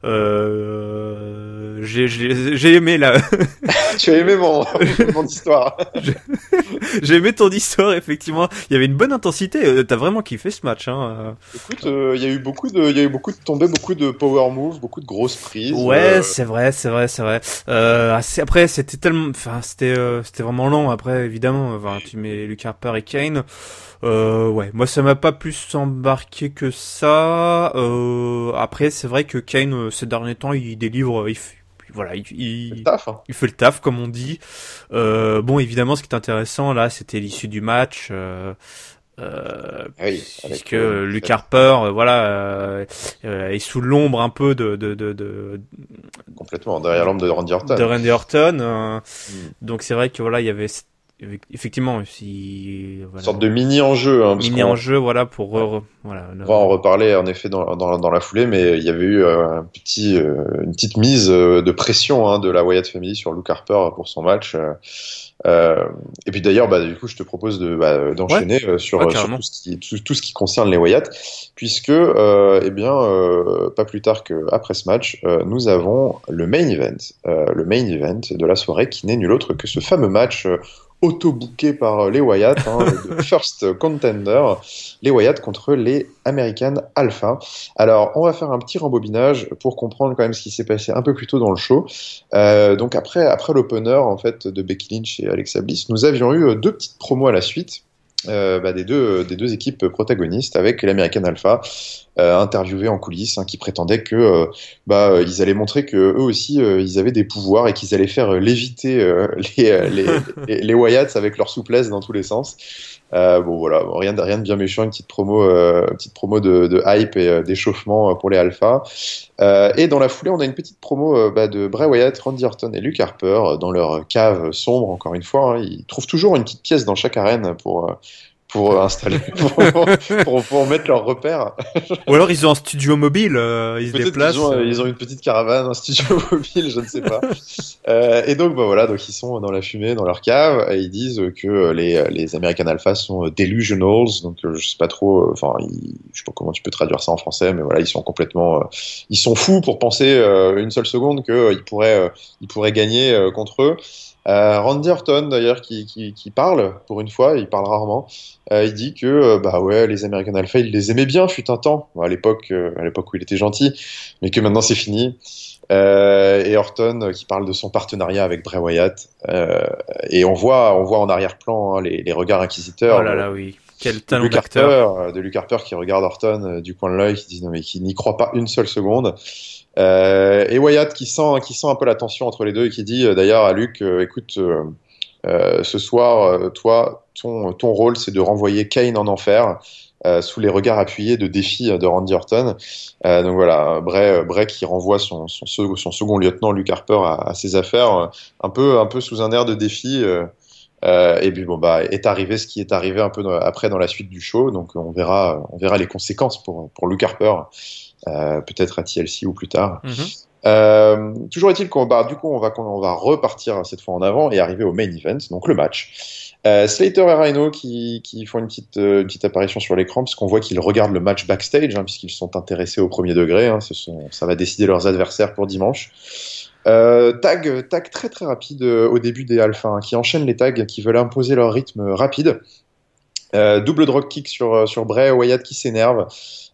J'ai aimé la. Tu as aimé mon histoire. J'ai aimé ton histoire, effectivement. Il y avait une bonne intensité. T'as vraiment kiffé ce match, hein. Écoute, il y a eu beaucoup de tombées, beaucoup de power moves, beaucoup de grosses prises. Ouais, c'est vrai. Après, c'était tellement, c'était vraiment lent. Après, évidemment, tu mets Luke Harper et Kane. Ouais, moi ça m'a pas plus embarqué que ça. Après, c'est vrai que Kane, ces derniers temps, il délivre, voilà, le taf, hein. il fait le taf, comme on dit. Bon, évidemment, ce qui est intéressant là, c'était l'issue du match. Oui, puisque Luke Harper, est sous l'ombre un peu complètement derrière l'ombre de Randy Orton. De Randy Orton. Donc c'est vrai que voilà, il y avait effectivement une sorte de mini enjeu, hein, enjeu, voilà, pour on va en reparler en effet dans la foulée, mais il y avait eu une petite mise de pression, hein, de la Wyatt Family sur Luke Harper pour son match. Et puis d'ailleurs, du coup, je te propose d'enchaîner sur tout ce qui concerne les Wyatt, puisque pas plus tard qu'après ce match, nous avons le main event de la soirée, qui n'est nul autre que ce fameux match auto-booké par les Wyatt, hein, de First Contender, les Wyatt contre les American Alpha. Alors, on va faire un petit rembobinage pour comprendre quand même ce qui s'est passé un peu plus tôt dans le show. Donc après l'opener en fait de Becky Lynch et Alexa Bliss, nous avions eu deux petites promos à la suite. Des deux équipes protagonistes, avec l'American Alpha interviewés en coulisses, hein, qui prétendaient que ils allaient montrer que eux aussi ils avaient des pouvoirs et qu'ils allaient faire léviter les Wyatts avec leur souplesse dans tous les sens. Bon voilà, rien de bien méchant, une petite promo de hype et d'échauffement pour les Alpha. Et dans la foulée, on a une petite promo de Bray Wyatt, Randy Orton et Luke Harper dans leur cave sombre, encore une fois, hein. Ils trouvent toujours une petite pièce dans chaque arène pour installer, pour mettre leurs repères. Ou alors ils ont un studio mobile, ils se Peut-être déplacent. Ils ont une petite caravane, un studio mobile, je ne sais pas. Et donc donc ils sont dans la fumée, dans leur cave, et ils disent que les American Alpha sont delusionals, donc je sais pas trop, je sais pas comment tu peux traduire ça en français, mais voilà, ils sont complètement, ils sont fous pour penser une seule seconde qu'ils pourraient gagner contre eux. Randy Orton d'ailleurs qui parle pour une fois, il parle rarement. Il dit que les American Alpha, il les aimait bien fut un temps, à l'époque où il était gentil, mais que maintenant c'est fini. Et Orton qui parle de son partenariat avec Bray Wyatt, et on voit en arrière-plan, hein, les regards inquisiteurs. Oh là là, oui. Quel talent d'acteur. De Luke Harper qui regarde Orton du coin de l'œil, qui dit non mais qui n'y croit pas une seule seconde. Et Wyatt qui sent un peu la tension entre les deux et qui dit d'ailleurs à Luke, écoute, ce soir, toi, ton rôle, c'est de renvoyer Kane en enfer sous les regards appuyés de défi de Randy Orton. Donc voilà, Bray qui renvoie son second lieutenant Luke Harper à ses affaires, un peu sous un air de défi. Et puis est arrivé ce qui est arrivé un peu après dans la suite du show. Donc on verra les conséquences pour Luke Harper. Peut-être à TLC ou plus tard. Toujours est-il qu'on va repartir cette fois en avant et arriver au main event, donc le match. Slater et Rhino qui font une petite apparition sur l'écran, puisqu'on voit qu'ils regardent le match backstage, hein, puisqu'ils sont intéressés au premier degré, hein, ça va décider leurs adversaires pour dimanche. Tag très très rapide au début des Alpha, hein, qui enchaînent les tags, qui veulent imposer leur rythme rapide. Double dropkick sur Bray Wyatt qui s'énerve.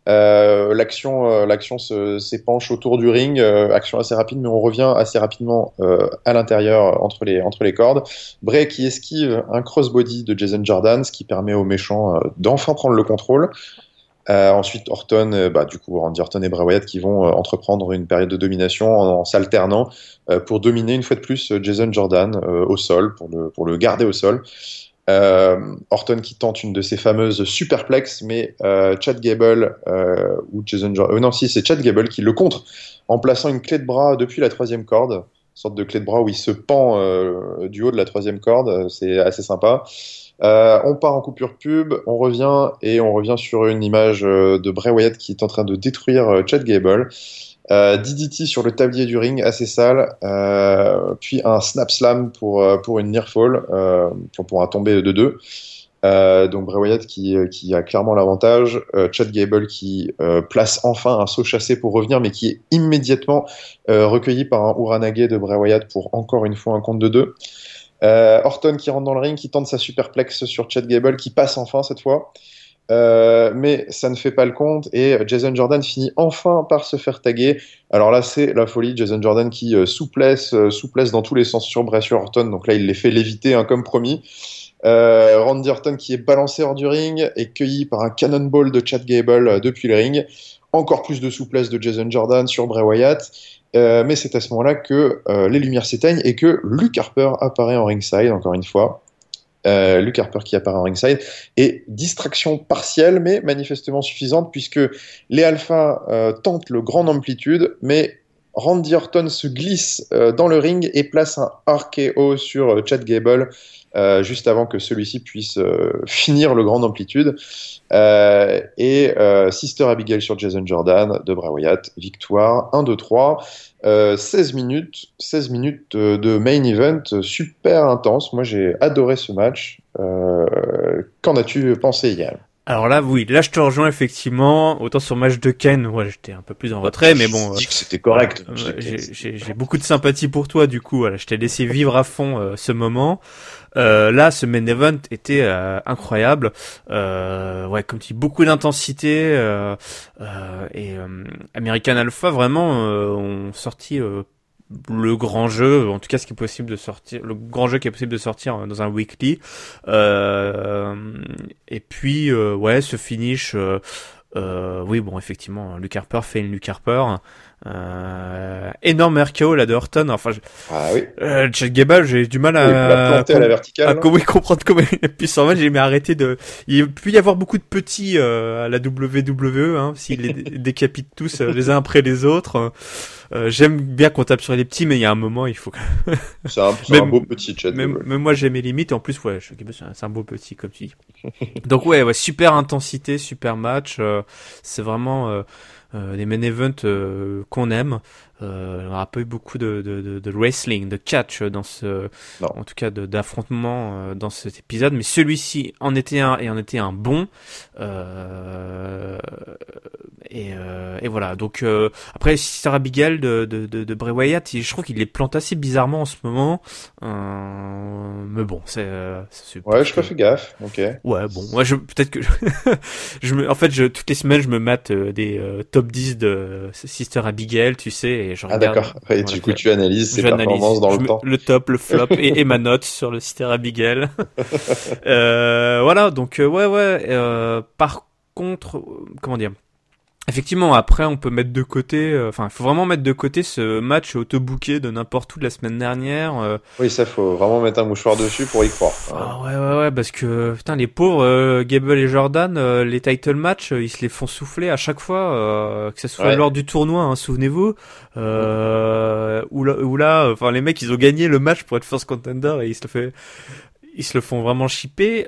L'action s'épanche autour du ring, action assez rapide, mais on revient assez rapidement à l'intérieur entre les cordes. Bray qui esquive un crossbody de Jason Jordan, ce qui permet aux méchants d'enfin prendre le contrôle. Ensuite, Orton, du coup, Randy Orton et Bray Wyatt qui vont entreprendre une période de domination en s'alternant pour dominer une fois de plus Jason Jordan au sol, pour le garder au sol. Orton qui tente une de ses fameuses superplex, mais Chad Gable ou Jason Jordan, c'est Chad Gable qui le contre en plaçant une clé de bras depuis la troisième corde, une sorte de clé de bras où il se pend du haut de la troisième corde, c'est assez sympa. On part en coupure pub, on revient sur une image de Bray Wyatt qui est en train de détruire Chad Gable. DDT sur le tablier du ring, assez sale, puis un snap slam pour une near fall, pour un tombé de 2. Donc Bray Wyatt qui a clairement l'avantage. Chad Gable qui place enfin un saut chassé pour revenir, mais qui est immédiatement recueilli par un Uranage de Bray Wyatt pour encore une fois un compte de 2. Orton qui rentre dans le ring, qui tente sa superplex sur Chad Gable, qui passe enfin cette fois. Mais ça ne fait pas le compte et Jason Jordan finit enfin par se faire taguer. Alors là, c'est la folie. Jason Jordan qui souplesse dans tous les sens sur Bradshaw Orton. Donc là, il les fait léviter hein, comme promis. Randy Orton qui est balancé hors du ring et cueilli par un cannonball de Chad Gable depuis le ring. Encore plus de souplesse de Jason Jordan sur Bray Wyatt. Mais c'est à ce moment-là que les lumières s'éteignent et que Luke Harper apparaît en ringside, encore une fois. Luke Harper qui apparaît en ringside, et distraction partielle mais manifestement suffisante puisque les Alphas tentent le grand amplitude, mais Randy Orton se glisse dans le ring et place un RKO sur Chad Gable juste avant que celui-ci puisse finir le grand amplitude. Sister Abigail sur Jason Jordan de Bray Wyatt, victoire 1-2-3. 16 minutes de main event super intense. Moi j'ai adoré ce match. Qu'en as-tu pensé, Yann? Alors là, oui, là je te rejoins effectivement. Autant sur le match de Ken, ouais, j'étais un peu plus en retrait, mais bon. Je dis que c'était correct. J'ai beaucoup de sympathie pour toi, du coup, voilà, je t'ai laissé vivre à fond ce moment. Là, ce main event était incroyable. Ouais, comme tu dis, beaucoup d'intensité American Alpha vraiment ont sorti le grand jeu, en tout cas ce qui est possible de sortir, le grand jeu qui est possible de sortir dans un weekly. Et puis ouais, ce finish. Oui, bon, effectivement, Luke Harper fait une Luke Harper. Énorme RKO là de Orton. Enfin, ah oui. Chad Gable, j'ai du mal à planter à la verticale. Comprendre comment il est puissant. Moi, j'ai arrêté de. Il peut y avoir beaucoup de petits à la WWE, hein, s'ils les décapitent tous les uns après les autres. J'aime bien qu'on tape sur les petits, mais il y a un moment, il faut. C'est un beau petit Chad Gable. Même moi, j'ai mes limites. Et en plus, ouais, c'est un beau petit, comme tu dis. Donc ouais, super intensité, super match. C'est vraiment des main events qu'on aime. On a pas eu beaucoup de wrestling, de catch dans en tout cas d'affrontement dans cet épisode, mais celui-ci en était un bon. Et voilà. Donc après Sister Abigail de Bray Wyatt, je trouve qu'il les plante assez bizarrement en ce moment. Mais bon, c'est ouais, je fais gaffe. Ok. Ouais, bon, moi peut-être que en fait, toutes les semaines je me mate des top 10 de Sister Abigail, tu sais, et je regarde. Ah d'accord. Et du coup, tu analyses ses performances dans le temps. Le top, le flop et ma note sur le Sister Abigail. Voilà, donc ouais. Par contre, comment dire? Effectivement, après, on peut mettre de côté, il faut vraiment mettre de côté ce match auto-booké de n'importe où de la semaine dernière. Oui, ça, faut vraiment mettre un mouchoir dessus pour y croire. Ah ouais, parce que, putain, les pauvres, Gable et Jordan, les title match, ils se les font souffler à chaque fois, que ce soit lors du tournoi, hein, souvenez-vous, où là, les mecs, ils ont gagné le match pour être first contender et ils se le font vraiment shipper.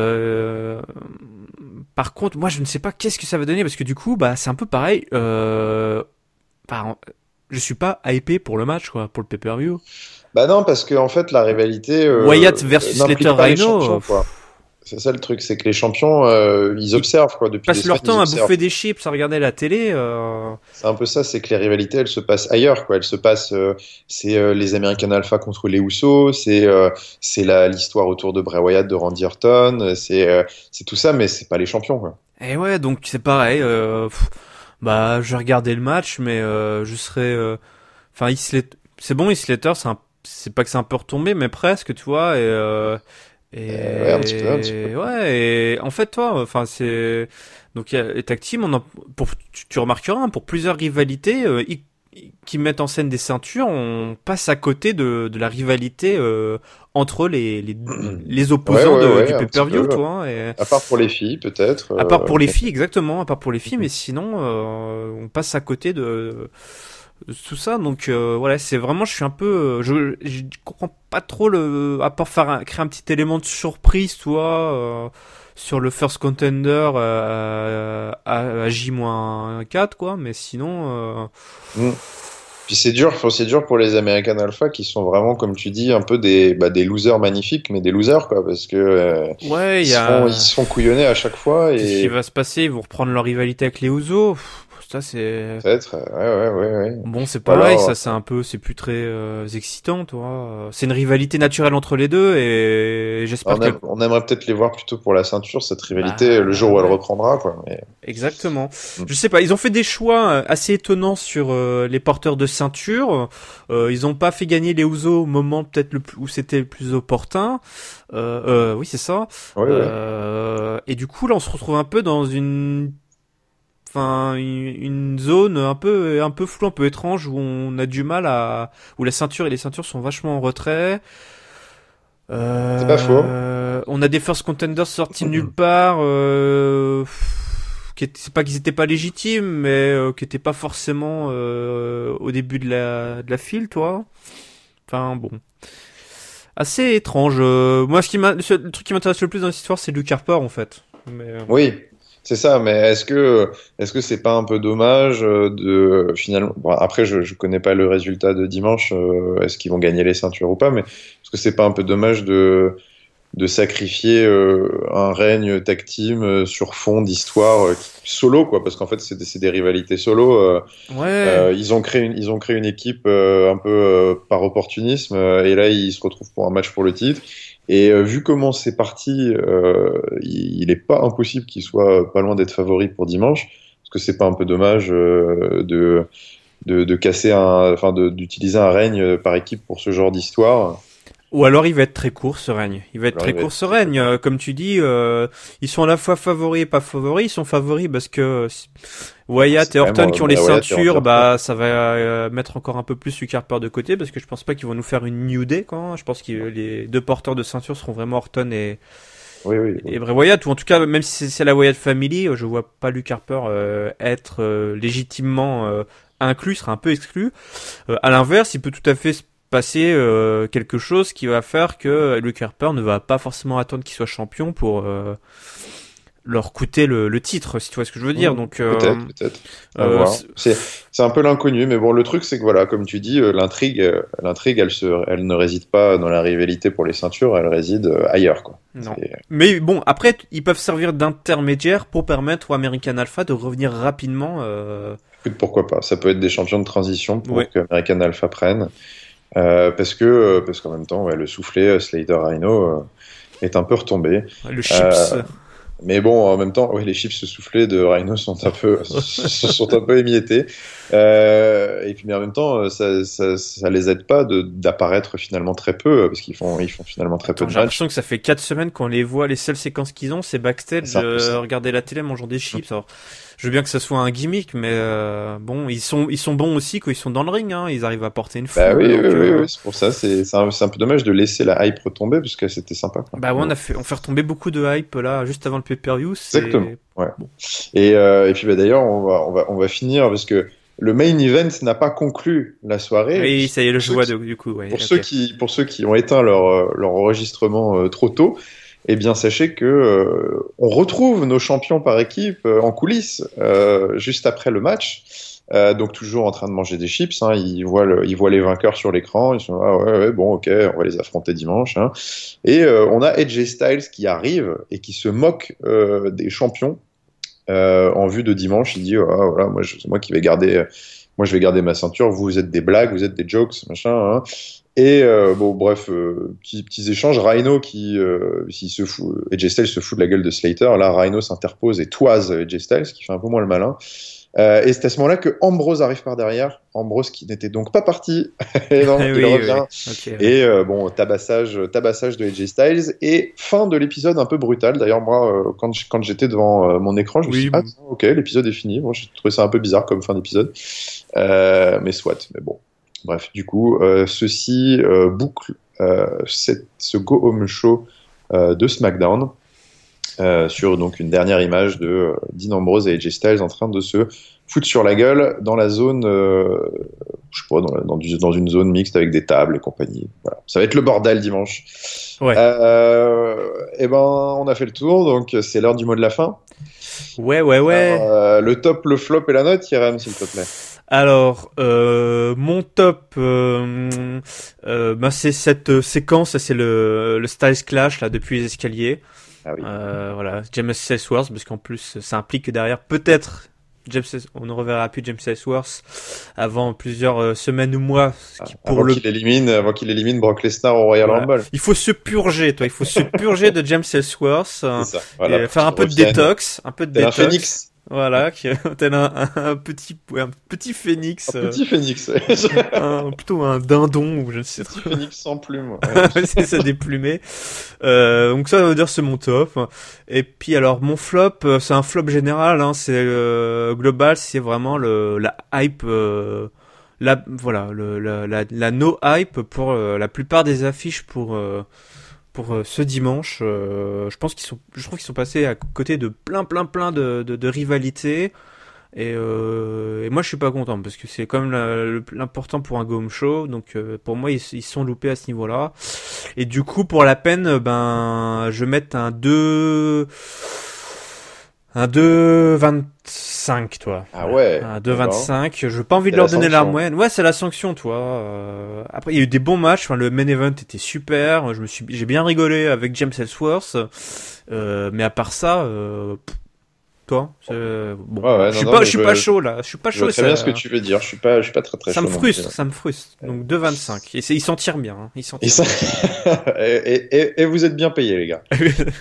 Par contre, moi, je ne sais pas qu'est-ce que ça va donner parce que du coup, c'est un peu pareil. Je suis pas hypé pour le match, quoi, pour le pay-per-view. Bah non, parce que en fait, la rivalité Wyatt versus Letter Rhino. C'est ça le truc, c'est que les champions, ils observent quoi depuis. Ils passent leur temps à bouffer des chips, à regarder la télé. C'est un peu ça, c'est que les rivalités, elles se passent ailleurs, quoi. Elles se passent, c'est les American Alpha contre les Usos, c'est l'histoire autour de Bray Wyatt, de Randy Orton, c'est tout ça, mais c'est pas les champions, quoi. Et ouais, donc c'est pareil. Je vais regarder le match, mais je serai. C'est bon, Heath Slater, c'est pas que c'est un peu retombé, mais presque, tu vois. Un petit peu. Ouais, et en fait, c'est donc il y a les tag teams. Tu remarqueras, hein, pour plusieurs rivalités qui mettent en scène des ceintures, on passe à côté de la rivalité entre les opposants du pay-per-view, toi. Hein, et... À part pour les filles, peut-être. À part pour les filles, exactement. À part pour les filles, mais sinon, on passe à côté de tout ça. Donc voilà, c'est vraiment, je suis un peu, je comprends pas trop à part créer un petit élément de surprise, toi, sur le first contender à J-4, quoi. Mais sinon, Puis c'est dur, c'est dur pour les American Alpha qui sont vraiment, comme tu dis, un peu des losers magnifiques, mais des losers, quoi, parce que Ouais, ils se font couillonner à chaque fois Qu'est-ce qui et va se passer? Ils vont reprendre leur rivalité avec les Usos. Ça, c'est... peut-être, ouais. Bon, c'est Ou pareil, alors, c'est plus très excitant, toi. C'est une rivalité naturelle entre les deux et j'espère qu'elle... on aimerait peut-être les voir plutôt pour la ceinture, cette rivalité, le Bah jour où elle ouais. reprendra, quoi. Mais... Exactement. Mm. Je sais pas, ils ont fait des choix assez étonnants sur les porteurs de ceinture. Ils ont pas fait gagner les Usos au moment peut-être où c'était le plus opportun. Oui, c'est ça. Ouais. Et du coup, là, on se retrouve un peu dans une zone un peu floue, un peu étrange où on a du mal où la ceinture et les ceintures sont vachement en retrait. C'est pas faux. On a des first contenders sortis de nulle part, c'est pas qu'ils étaient pas légitimes, mais qui étaient pas forcément au début de la file, toi. Enfin bon, assez étrange. Moi, le truc qui m'intéresse le plus dans cette histoire, c'est Luke Harper en fait. Mais Oui, c'est ça, mais est-ce que c'est pas un peu dommage de finalement bon, après je connais pas le résultat de dimanche, est-ce qu'ils vont gagner les ceintures ou pas, mais est-ce que c'est pas un peu dommage de sacrifier un règne tag team sur fond d'histoire solo quoi, parce qu'en fait c'est des rivalités solo. ouais. Ils ont créé une équipe un peu par opportunisme et là ils se retrouvent pour un match pour le titre. Et vu comment c'est parti, il est pas impossible qu'il soit pas loin d'être favori pour dimanche, parce que c'est pas un peu dommage de casser d'utiliser un règne par équipe pour ce genre d'histoire. Ou alors il va être très court ce règne. Il va être Alors très il va court être ce très règne. court. Comme tu dis, ils sont à la fois favoris et pas favoris. Ils sont favoris parce que Wyatt C'est et quand même Orton qui ont les Wyatt et Randy ceintures, Orton. bah ça va mettre encore un peu plus Luke Harper de côté parce que je pense pas qu'ils vont nous faire une New Day quand. Je pense que les deux porteurs de ceinture seront vraiment Orton Oui. et Bray Wyatt, ou en tout cas même si c'est la Wyatt Family, je vois pas Luke Harper être légitimement inclus, sera un peu exclu. À l'inverse, il peut tout à fait se passer quelque chose qui va faire que Luke Harper ne va pas forcément attendre qu'il soit champion pour leur coûter le titre, si tu vois ce que je veux dire. Donc Peut-être. À euh, voir. C'est un peu l'inconnu, mais bon, le truc, c'est que voilà, comme tu dis, l'intrigue, elle ne réside pas dans la rivalité pour les ceintures, elle réside ailleurs, quoi. non. C'est- Mais bon, après, ils peuvent servir d'intermédiaire pour permettre au American Alpha de revenir rapidement. Écoute, pourquoi pas? Ça peut être des champions de transition Ouais. pour que American Alpha prenne, parce qu'en même temps, ouais, le soufflet Slater Rhino est un peu retombé. Le chips. Euh, Mais bon, en même temps, ouais, les chips soufflés de Rhino sont un peu, sont un peu émiettés. Et puis, mais en même temps, ça les aide pas d'apparaître finalement très peu, parce ils font finalement très peu Attends, de j'ai matchs. l'impression que ça fait 4 semaines qu'on les voit, les seules séquences qu'ils ont, c'est backstage, C'est un peu ça. regarder la télé, mangeant des chips. Alors, je veux bien que ça soit un gimmick, mais bon, ils sont bons aussi quand ils sont dans le ring, hein, ils arrivent à porter une Bah foule, donc oui, c'est pour ça, c'est un peu dommage de laisser la hype retomber, parce que c'était sympa, quoi. bah ouais, Ouais. on fait retomber beaucoup de hype là, juste avant le pay-per-view, Exactement. c'est Ouais. bon. Et puis bah, d'ailleurs, on va finir, parce que le main event n'a pas conclu la soirée. Oui, ça y est, le Pour ceux joie qui, du coup, ouais, pour ok. pour ceux qui ont éteint leur enregistrement trop tôt, eh bien, sachez que on retrouve nos champions par équipe en coulisses juste après le match. Donc toujours en train de manger des chips, hein. Ils voient les vainqueurs sur l'écran. Ils sont ah ouais, bon ok, on va les affronter dimanche, hein. Et on a AJ Styles qui arrive et qui se moque des champions en vue de dimanche. Il dit ah, voilà, c'est moi qui vais garder. Moi, je vais garder ma ceinture. Vous êtes des blagues, vous êtes des jokes, machin, hein. Et bon, bref, petits échanges. Rhino s'il se fout, AJ Styles se fout de la gueule de Slater. Là, Rhino s'interpose et toise AJ Styles, qui fait un peu moins le malin. Et c'est à ce moment-là que Ambrose arrive par derrière. Ambrose qui n'était donc pas parti. Et non, il Oui, revient. oui. Ok, ouais. Et bon, tabassage de AJ Styles. Et fin de l'épisode un peu brutal. D'ailleurs, moi, quand j'étais devant mon écran, je me suis dit, Oui. ah, tiens, ok, l'épisode est fini. Bon, j'ai trouvé ça un peu bizarre comme fin d'épisode. Mais soit, mais bon. Bref, du coup, ceci boucle ce Go Home Show de SmackDown sur donc une dernière image de Dean Ambrose et AJ Styles en train de se foutre sur la gueule dans la zone, je sais pas, dans une zone mixte avec des tables et compagnie. Voilà. Ça va être le bordel dimanche. Ouais. Et ben, on a fait le tour, donc c'est l'heure du mot de la fin. Ouais. Alors, le top, le flop et la note, Yerem, s'il te plaît. Alors, mon top, c'est cette séquence, c'est le Styles Clash là depuis les escaliers. Ah oui. Voilà, James Ellsworth, parce qu'en plus ça implique que derrière peut-être on ne reverra plus James Ellsworth avant plusieurs semaines ou mois. Avant qu'il élimine Brock Lesnar au Royal Rumble. Il faut se purger, il faut se purger de James Ellsworth. C'est ça. Voilà, et faire un peu de détox, un phénix. Voilà, tel un petit phénix. Un petit phénix. Plutôt un dindon, ou je ne sais pas. Un petit phénix sans plume. C'est ça, déplumé. Donc ça veut dire c'est mon top. Et puis alors mon flop, c'est un flop général, hein, c'est global, c'est vraiment la hype, la no hype pour la plupart des affiches pour ce dimanche. Je trouve qu'ils sont passés à côté de plein de rivalités, et moi je suis pas content parce que c'est quand même l'important pour un Go Home Show, donc pour moi ils sont loupés à ce niveau-là, et du coup pour la peine je vais mettre un 2,25, toi. Ah ouais. Un 2,25. Je n'ai pas envie de leur donner la moyenne. Ouais, c'est la sanction, toi. Après, il y a eu des bons matchs. Enfin, le main event était super. J'ai bien rigolé avec James Ellsworth. Mais à part ça, toi, bon. Ouais, je suis pas chaud, là. Je suis pas chaud. Je sais bien ce que tu veux dire. Je suis pas très chaud. Ça me frustre. Donc, 2,25. Et ils s'en tirent bien, hein. Ils s'en tirent bien. Et vous êtes bien payés, les gars.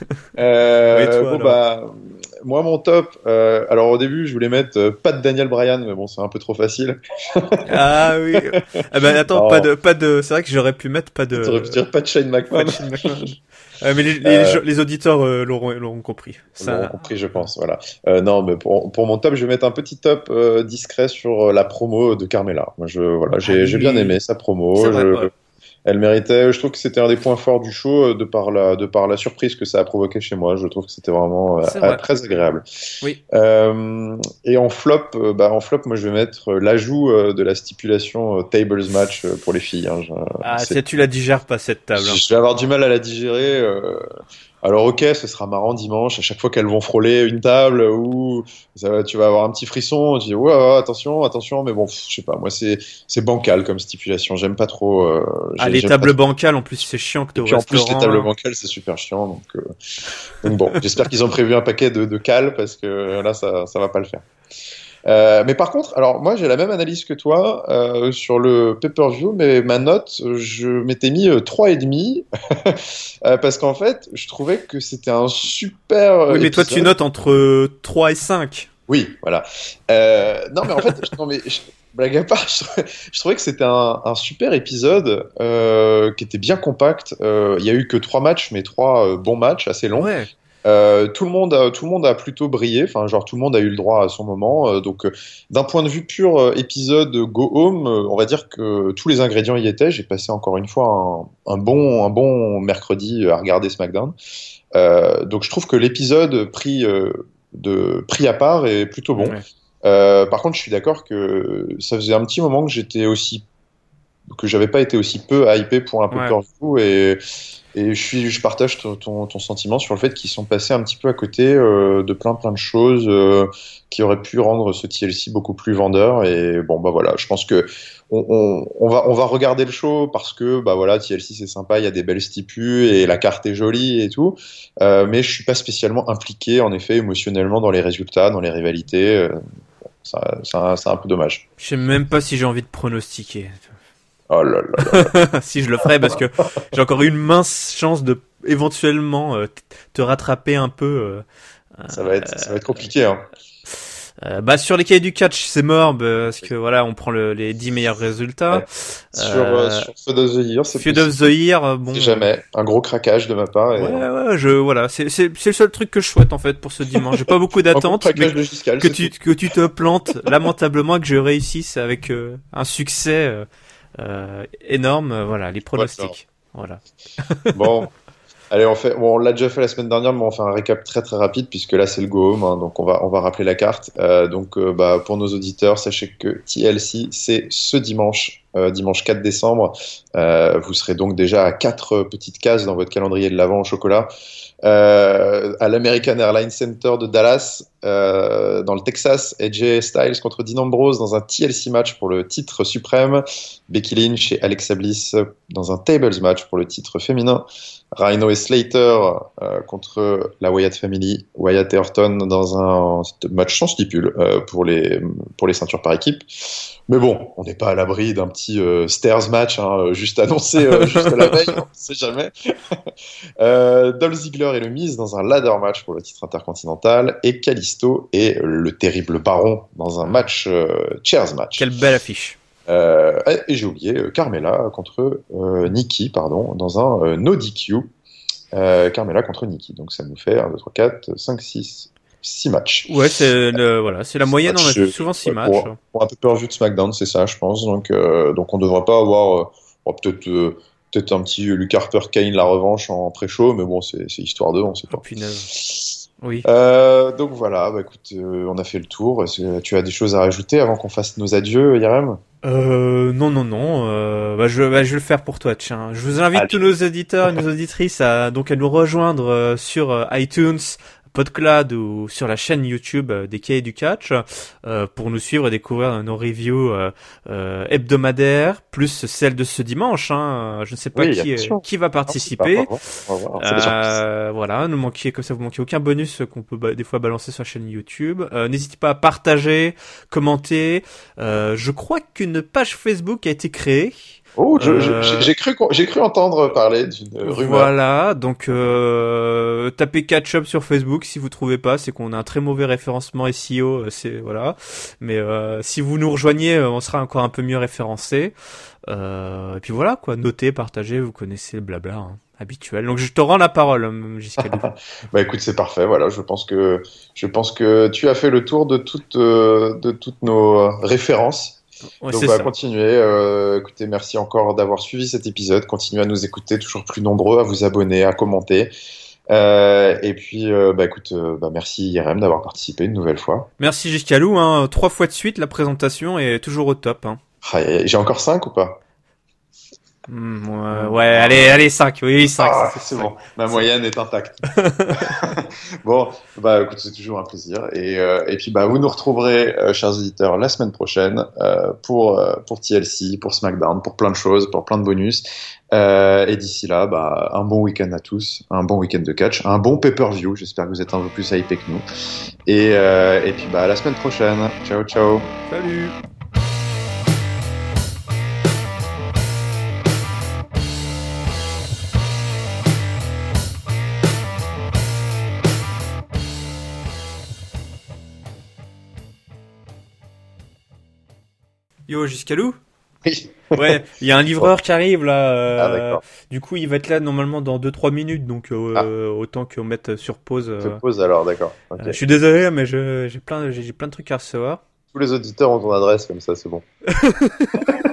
Moi, mon top, alors au début, je voulais mettre pas de Daniel Bryan, mais bon, c'est un peu trop facile. Ah oui. Attends, pas de, c'est vrai que j'aurais pu mettre pas de. T'aurais pu dire pas de Shane McMahon. Mais les auditeurs l'auront compris. L'auront compris, je pense. Voilà. Non, mais pour mon top, je vais mettre un petit top discret sur la promo de Carmella. Moi, j'ai bien aimé sa promo. Elle méritait. Je trouve que c'était un des points forts du show de par la surprise que ça a provoqué chez moi. Je trouve que c'était vraiment très agréable. Oui. Et en flop, moi je vais mettre l'ajout de la stipulation tables match pour les filles. Hein. Tu la digères pas cette table. Je vais avoir du mal à la digérer. Alors ok, ce sera marrant dimanche, à chaque fois qu'elles vont frôler une table où tu vas avoir un petit frisson, tu dis ouais, attention, mais bon, je sais pas, moi c'est bancal comme stipulation, j'aime pas trop. Les tables bancales, en plus c'est chiant que tu au restaurant. En plus les tables bancales donc chiant, donc bon, j'espère qu'ils ont prévu un paquet de cales parce que là ça va pas le faire. Mais par contre, alors moi j'ai la même analyse que toi sur le pay-per-view, mais ma note, je m'étais mis 3,5 parce qu'en fait, je trouvais que c'était un super Oui, mais épisode. toi tu notes entre 3 et 5. Oui, voilà. Non, mais en fait, blague à part, je trouvais que c'était un super épisode qui était bien compact. Il y a eu que 3 matchs, mais 3 bons matchs, assez longs. Ouais. Tout le monde a plutôt brillé, enfin genre tout le monde a eu le droit à son moment, donc d'un point de vue pur épisode Go Home, on va dire que tous les ingrédients y étaient. J'ai passé encore une fois un bon mercredi à regarder SmackDown, donc je trouve que l'épisode pris à part est plutôt bon. Ouais. Par contre je suis d'accord que ça faisait un petit moment que j'avais pas été aussi peu hypé pour un pay-per-view, et je partage ton sentiment sur le fait qu'ils sont passés un petit peu à côté de plein de choses qui auraient pu rendre ce TLC beaucoup plus vendeur. Et bon, voilà, je pense que on va regarder le show parce que TLC c'est sympa, il y a des belles stipus et la carte est jolie et tout, mais je suis pas spécialement impliqué en effet émotionnellement dans les résultats, dans les rivalités. C'est un peu dommage. Je sais même pas si j'ai envie de pronostiquer. Oh là là. Si je le ferais, parce que j'ai encore une mince chance de éventuellement te rattraper un peu. Ça va être compliqué, hein. Sur les cahiers du catch, c'est mort, parce que voilà, on prend les 10 meilleurs résultats. Ouais. Sur Feud of the Year, Feud of the Year, bon. C'est jamais un gros craquage de ma part. C'est le seul truc que je souhaite en fait pour ce dimanche. J'ai pas beaucoup d'attentes, mais que tu te plantes lamentablement et que je réussisse avec un succès énorme. Voilà, les pronostics. Voilà. Bon. Allez, on l'a déjà fait la semaine dernière, mais on fait un récap très très rapide puisque là c'est le go home, hein, donc on va rappeler la carte. Pour nos auditeurs, sachez que TLC c'est ce dimanche 4 décembre. Vous serez donc déjà à 4 petites cases dans votre calendrier de l'Avent au chocolat. À l'American Airlines Center de Dallas, dans le Texas, AJ Styles contre Dean Ambrose dans un TLC match pour le titre suprême, Becky Lynch et Alexa Bliss dans un Tables match pour le titre féminin, Rhino et Slater contre la Wyatt Family, Wyatt et Orton dans un match sans stipule pour les ceintures par équipe. Mais bon, on n'est pas à l'abri d'un petit stairs match, hein, juste annoncé juste la veille, on ne sait jamais. Dolph Ziggler et le Miz dans un ladder match pour le titre intercontinental, et Kalisto et le terrible Baron dans un match chairs match. Quelle belle affiche. Et j'ai oublié Carmella contre Nikki, pardon, dans un no DQ. Carmella contre Nikki. Donc ça nous fait 1, 2, 3, 4, 5, 6 matchs. Ouais, c'est la moyenne, on a souvent 6 matchs. Pour un peu peur vue de SmackDown, c'est ça, je pense. Donc on ne devrait pas avoir peut-être un petit Luke Harper Kane la revanche en pré-show, mais bon, c'est histoire d'eux, on sait pas. Oh, oui. Donc voilà, écoute, on a fait le tour. Est-ce que tu as des choses à rajouter avant qu'on fasse nos adieux, Yarem? Non. Je vais le faire pour toi, tiens. Je vous invite tous nos auditeurs et nos auditrices à nous rejoindre sur iTunes, PodCloud ou sur la chaîne YouTube des Cahiers du Catch pour nous suivre et découvrir nos reviews hebdomadaires, plus celle de ce dimanche. Je ne sais pas qui va participer. Voilà, ne manquez, comme ça vous manquez aucun bonus qu'on peut des fois balancer sur la chaîne YouTube. N'hésitez pas à partager, commenter. Je crois qu'une page Facebook a été créée. Oh, j'ai cru entendre parler d'une rumeur. Voilà, donc tapez Catch-up sur Facebook. Si vous trouvez pas, c'est qu'on a un très mauvais référencement SEO. Voilà. Mais si vous nous rejoignez, on sera encore un peu mieux référencé. Et puis voilà, quoi. Notez, partagez. Vous connaissez le blabla habituel. Donc je te rends la parole, Giscard. Écoute, c'est parfait. Voilà, je pense que tu as fait le tour de toutes nos références. Ouais, donc, on va continuer. Écoutez, merci encore d'avoir suivi cet épisode. Continuez à nous écouter, toujours plus nombreux, à vous abonner, à commenter. Et puis, écoute, merci Irem d'avoir participé une nouvelle fois. Merci Giscalou, 3 fois de suite, la présentation est toujours au top. J'ai encore 5 ou pas? Ouais, allez, 5, oui, 5. C'est bon, ma moyenne est intacte. Bon, écoute, c'est toujours un plaisir. Et puis, vous nous retrouverez, chers auditeurs, la semaine prochaine pour TLC, pour SmackDown, pour plein de choses, pour plein de bonus. Et d'ici là, un bon week-end à tous, un bon week-end de catch, un bon pay-per-view. J'espère que vous êtes un peu plus hypés que nous. Et puis, à la semaine prochaine. Ciao, ciao. Salut. Yo, Giscalou? Oui. Ouais, il y a un livreur qui arrive là. D'accord. Du coup, il va être là normalement dans 2-3 minutes, donc autant qu'on mette sur pause. Sur pause alors, d'accord. Okay. Je suis désolé, mais j'ai plein de trucs à recevoir. Tous les auditeurs ont ton adresse, comme ça, c'est bon.